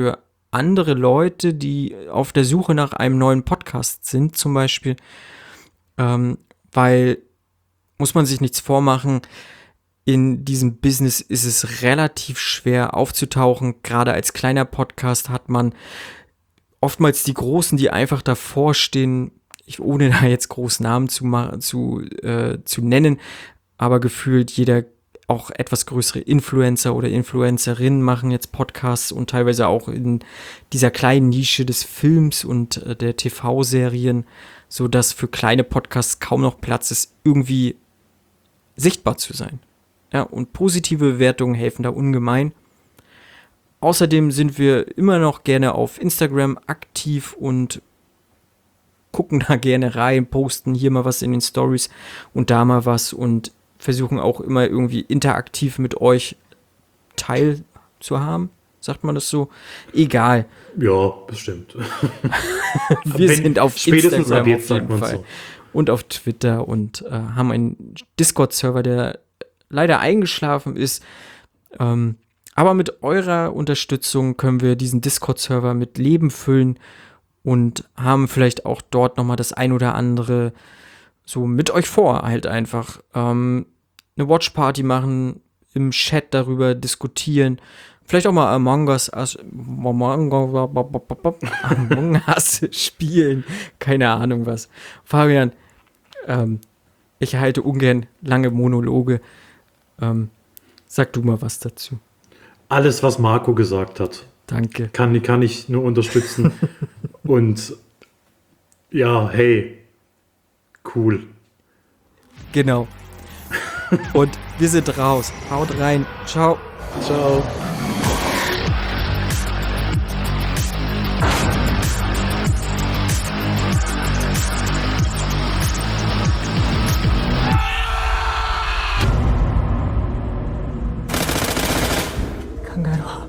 andere Leute, die auf der Suche nach einem neuen Podcast sind, zum Beispiel, ähm, weil, muss man sich nichts vormachen, in diesem Business ist es relativ schwer aufzutauchen. Gerade als kleiner Podcast hat man oftmals die Großen, die einfach davor stehen, ich, ohne da jetzt groß Namen zu, zu, äh, zu nennen, aber gefühlt jeder, auch etwas größere Influencer oder Influencerinnen machen jetzt Podcasts und teilweise auch in dieser kleinen Nische des Films und äh, der T V-Serien, sodass für kleine Podcasts kaum noch Platz ist, irgendwie sichtbar zu sein. Ja, und positive Bewertungen helfen da ungemein. Außerdem sind wir immer noch gerne auf Instagram aktiv und gucken da gerne rein, posten hier mal was in den Stories und da mal was und versuchen auch immer irgendwie interaktiv mit euch teilzuhaben. Sagt man das so? Egal. Ja, bestimmt. Wir Wenn, sind auf spätestens Instagram ab jetzt auf jeden sagt man Fall. so. Und auf Twitter und äh, haben einen Discord-Server, der leider eingeschlafen ist. Ähm, aber mit eurer Unterstützung können wir diesen Discord-Server mit Leben füllen und haben vielleicht auch dort nochmal das ein oder andere so mit euch vor, halt einfach. Ähm, eine Watchparty machen, im Chat darüber diskutieren, vielleicht auch mal Among Us, Among Us spielen, keine Ahnung was. Fabian, ähm, ich halte ungern lange Monologe. Ähm, sag du mal was dazu. Alles, was Marco gesagt hat, Danke. kann, kann ich nur unterstützen. Und ja, hey, cool. Genau. Und wir sind raus. Haut rein. Ciao. Ciao. Kangaroo.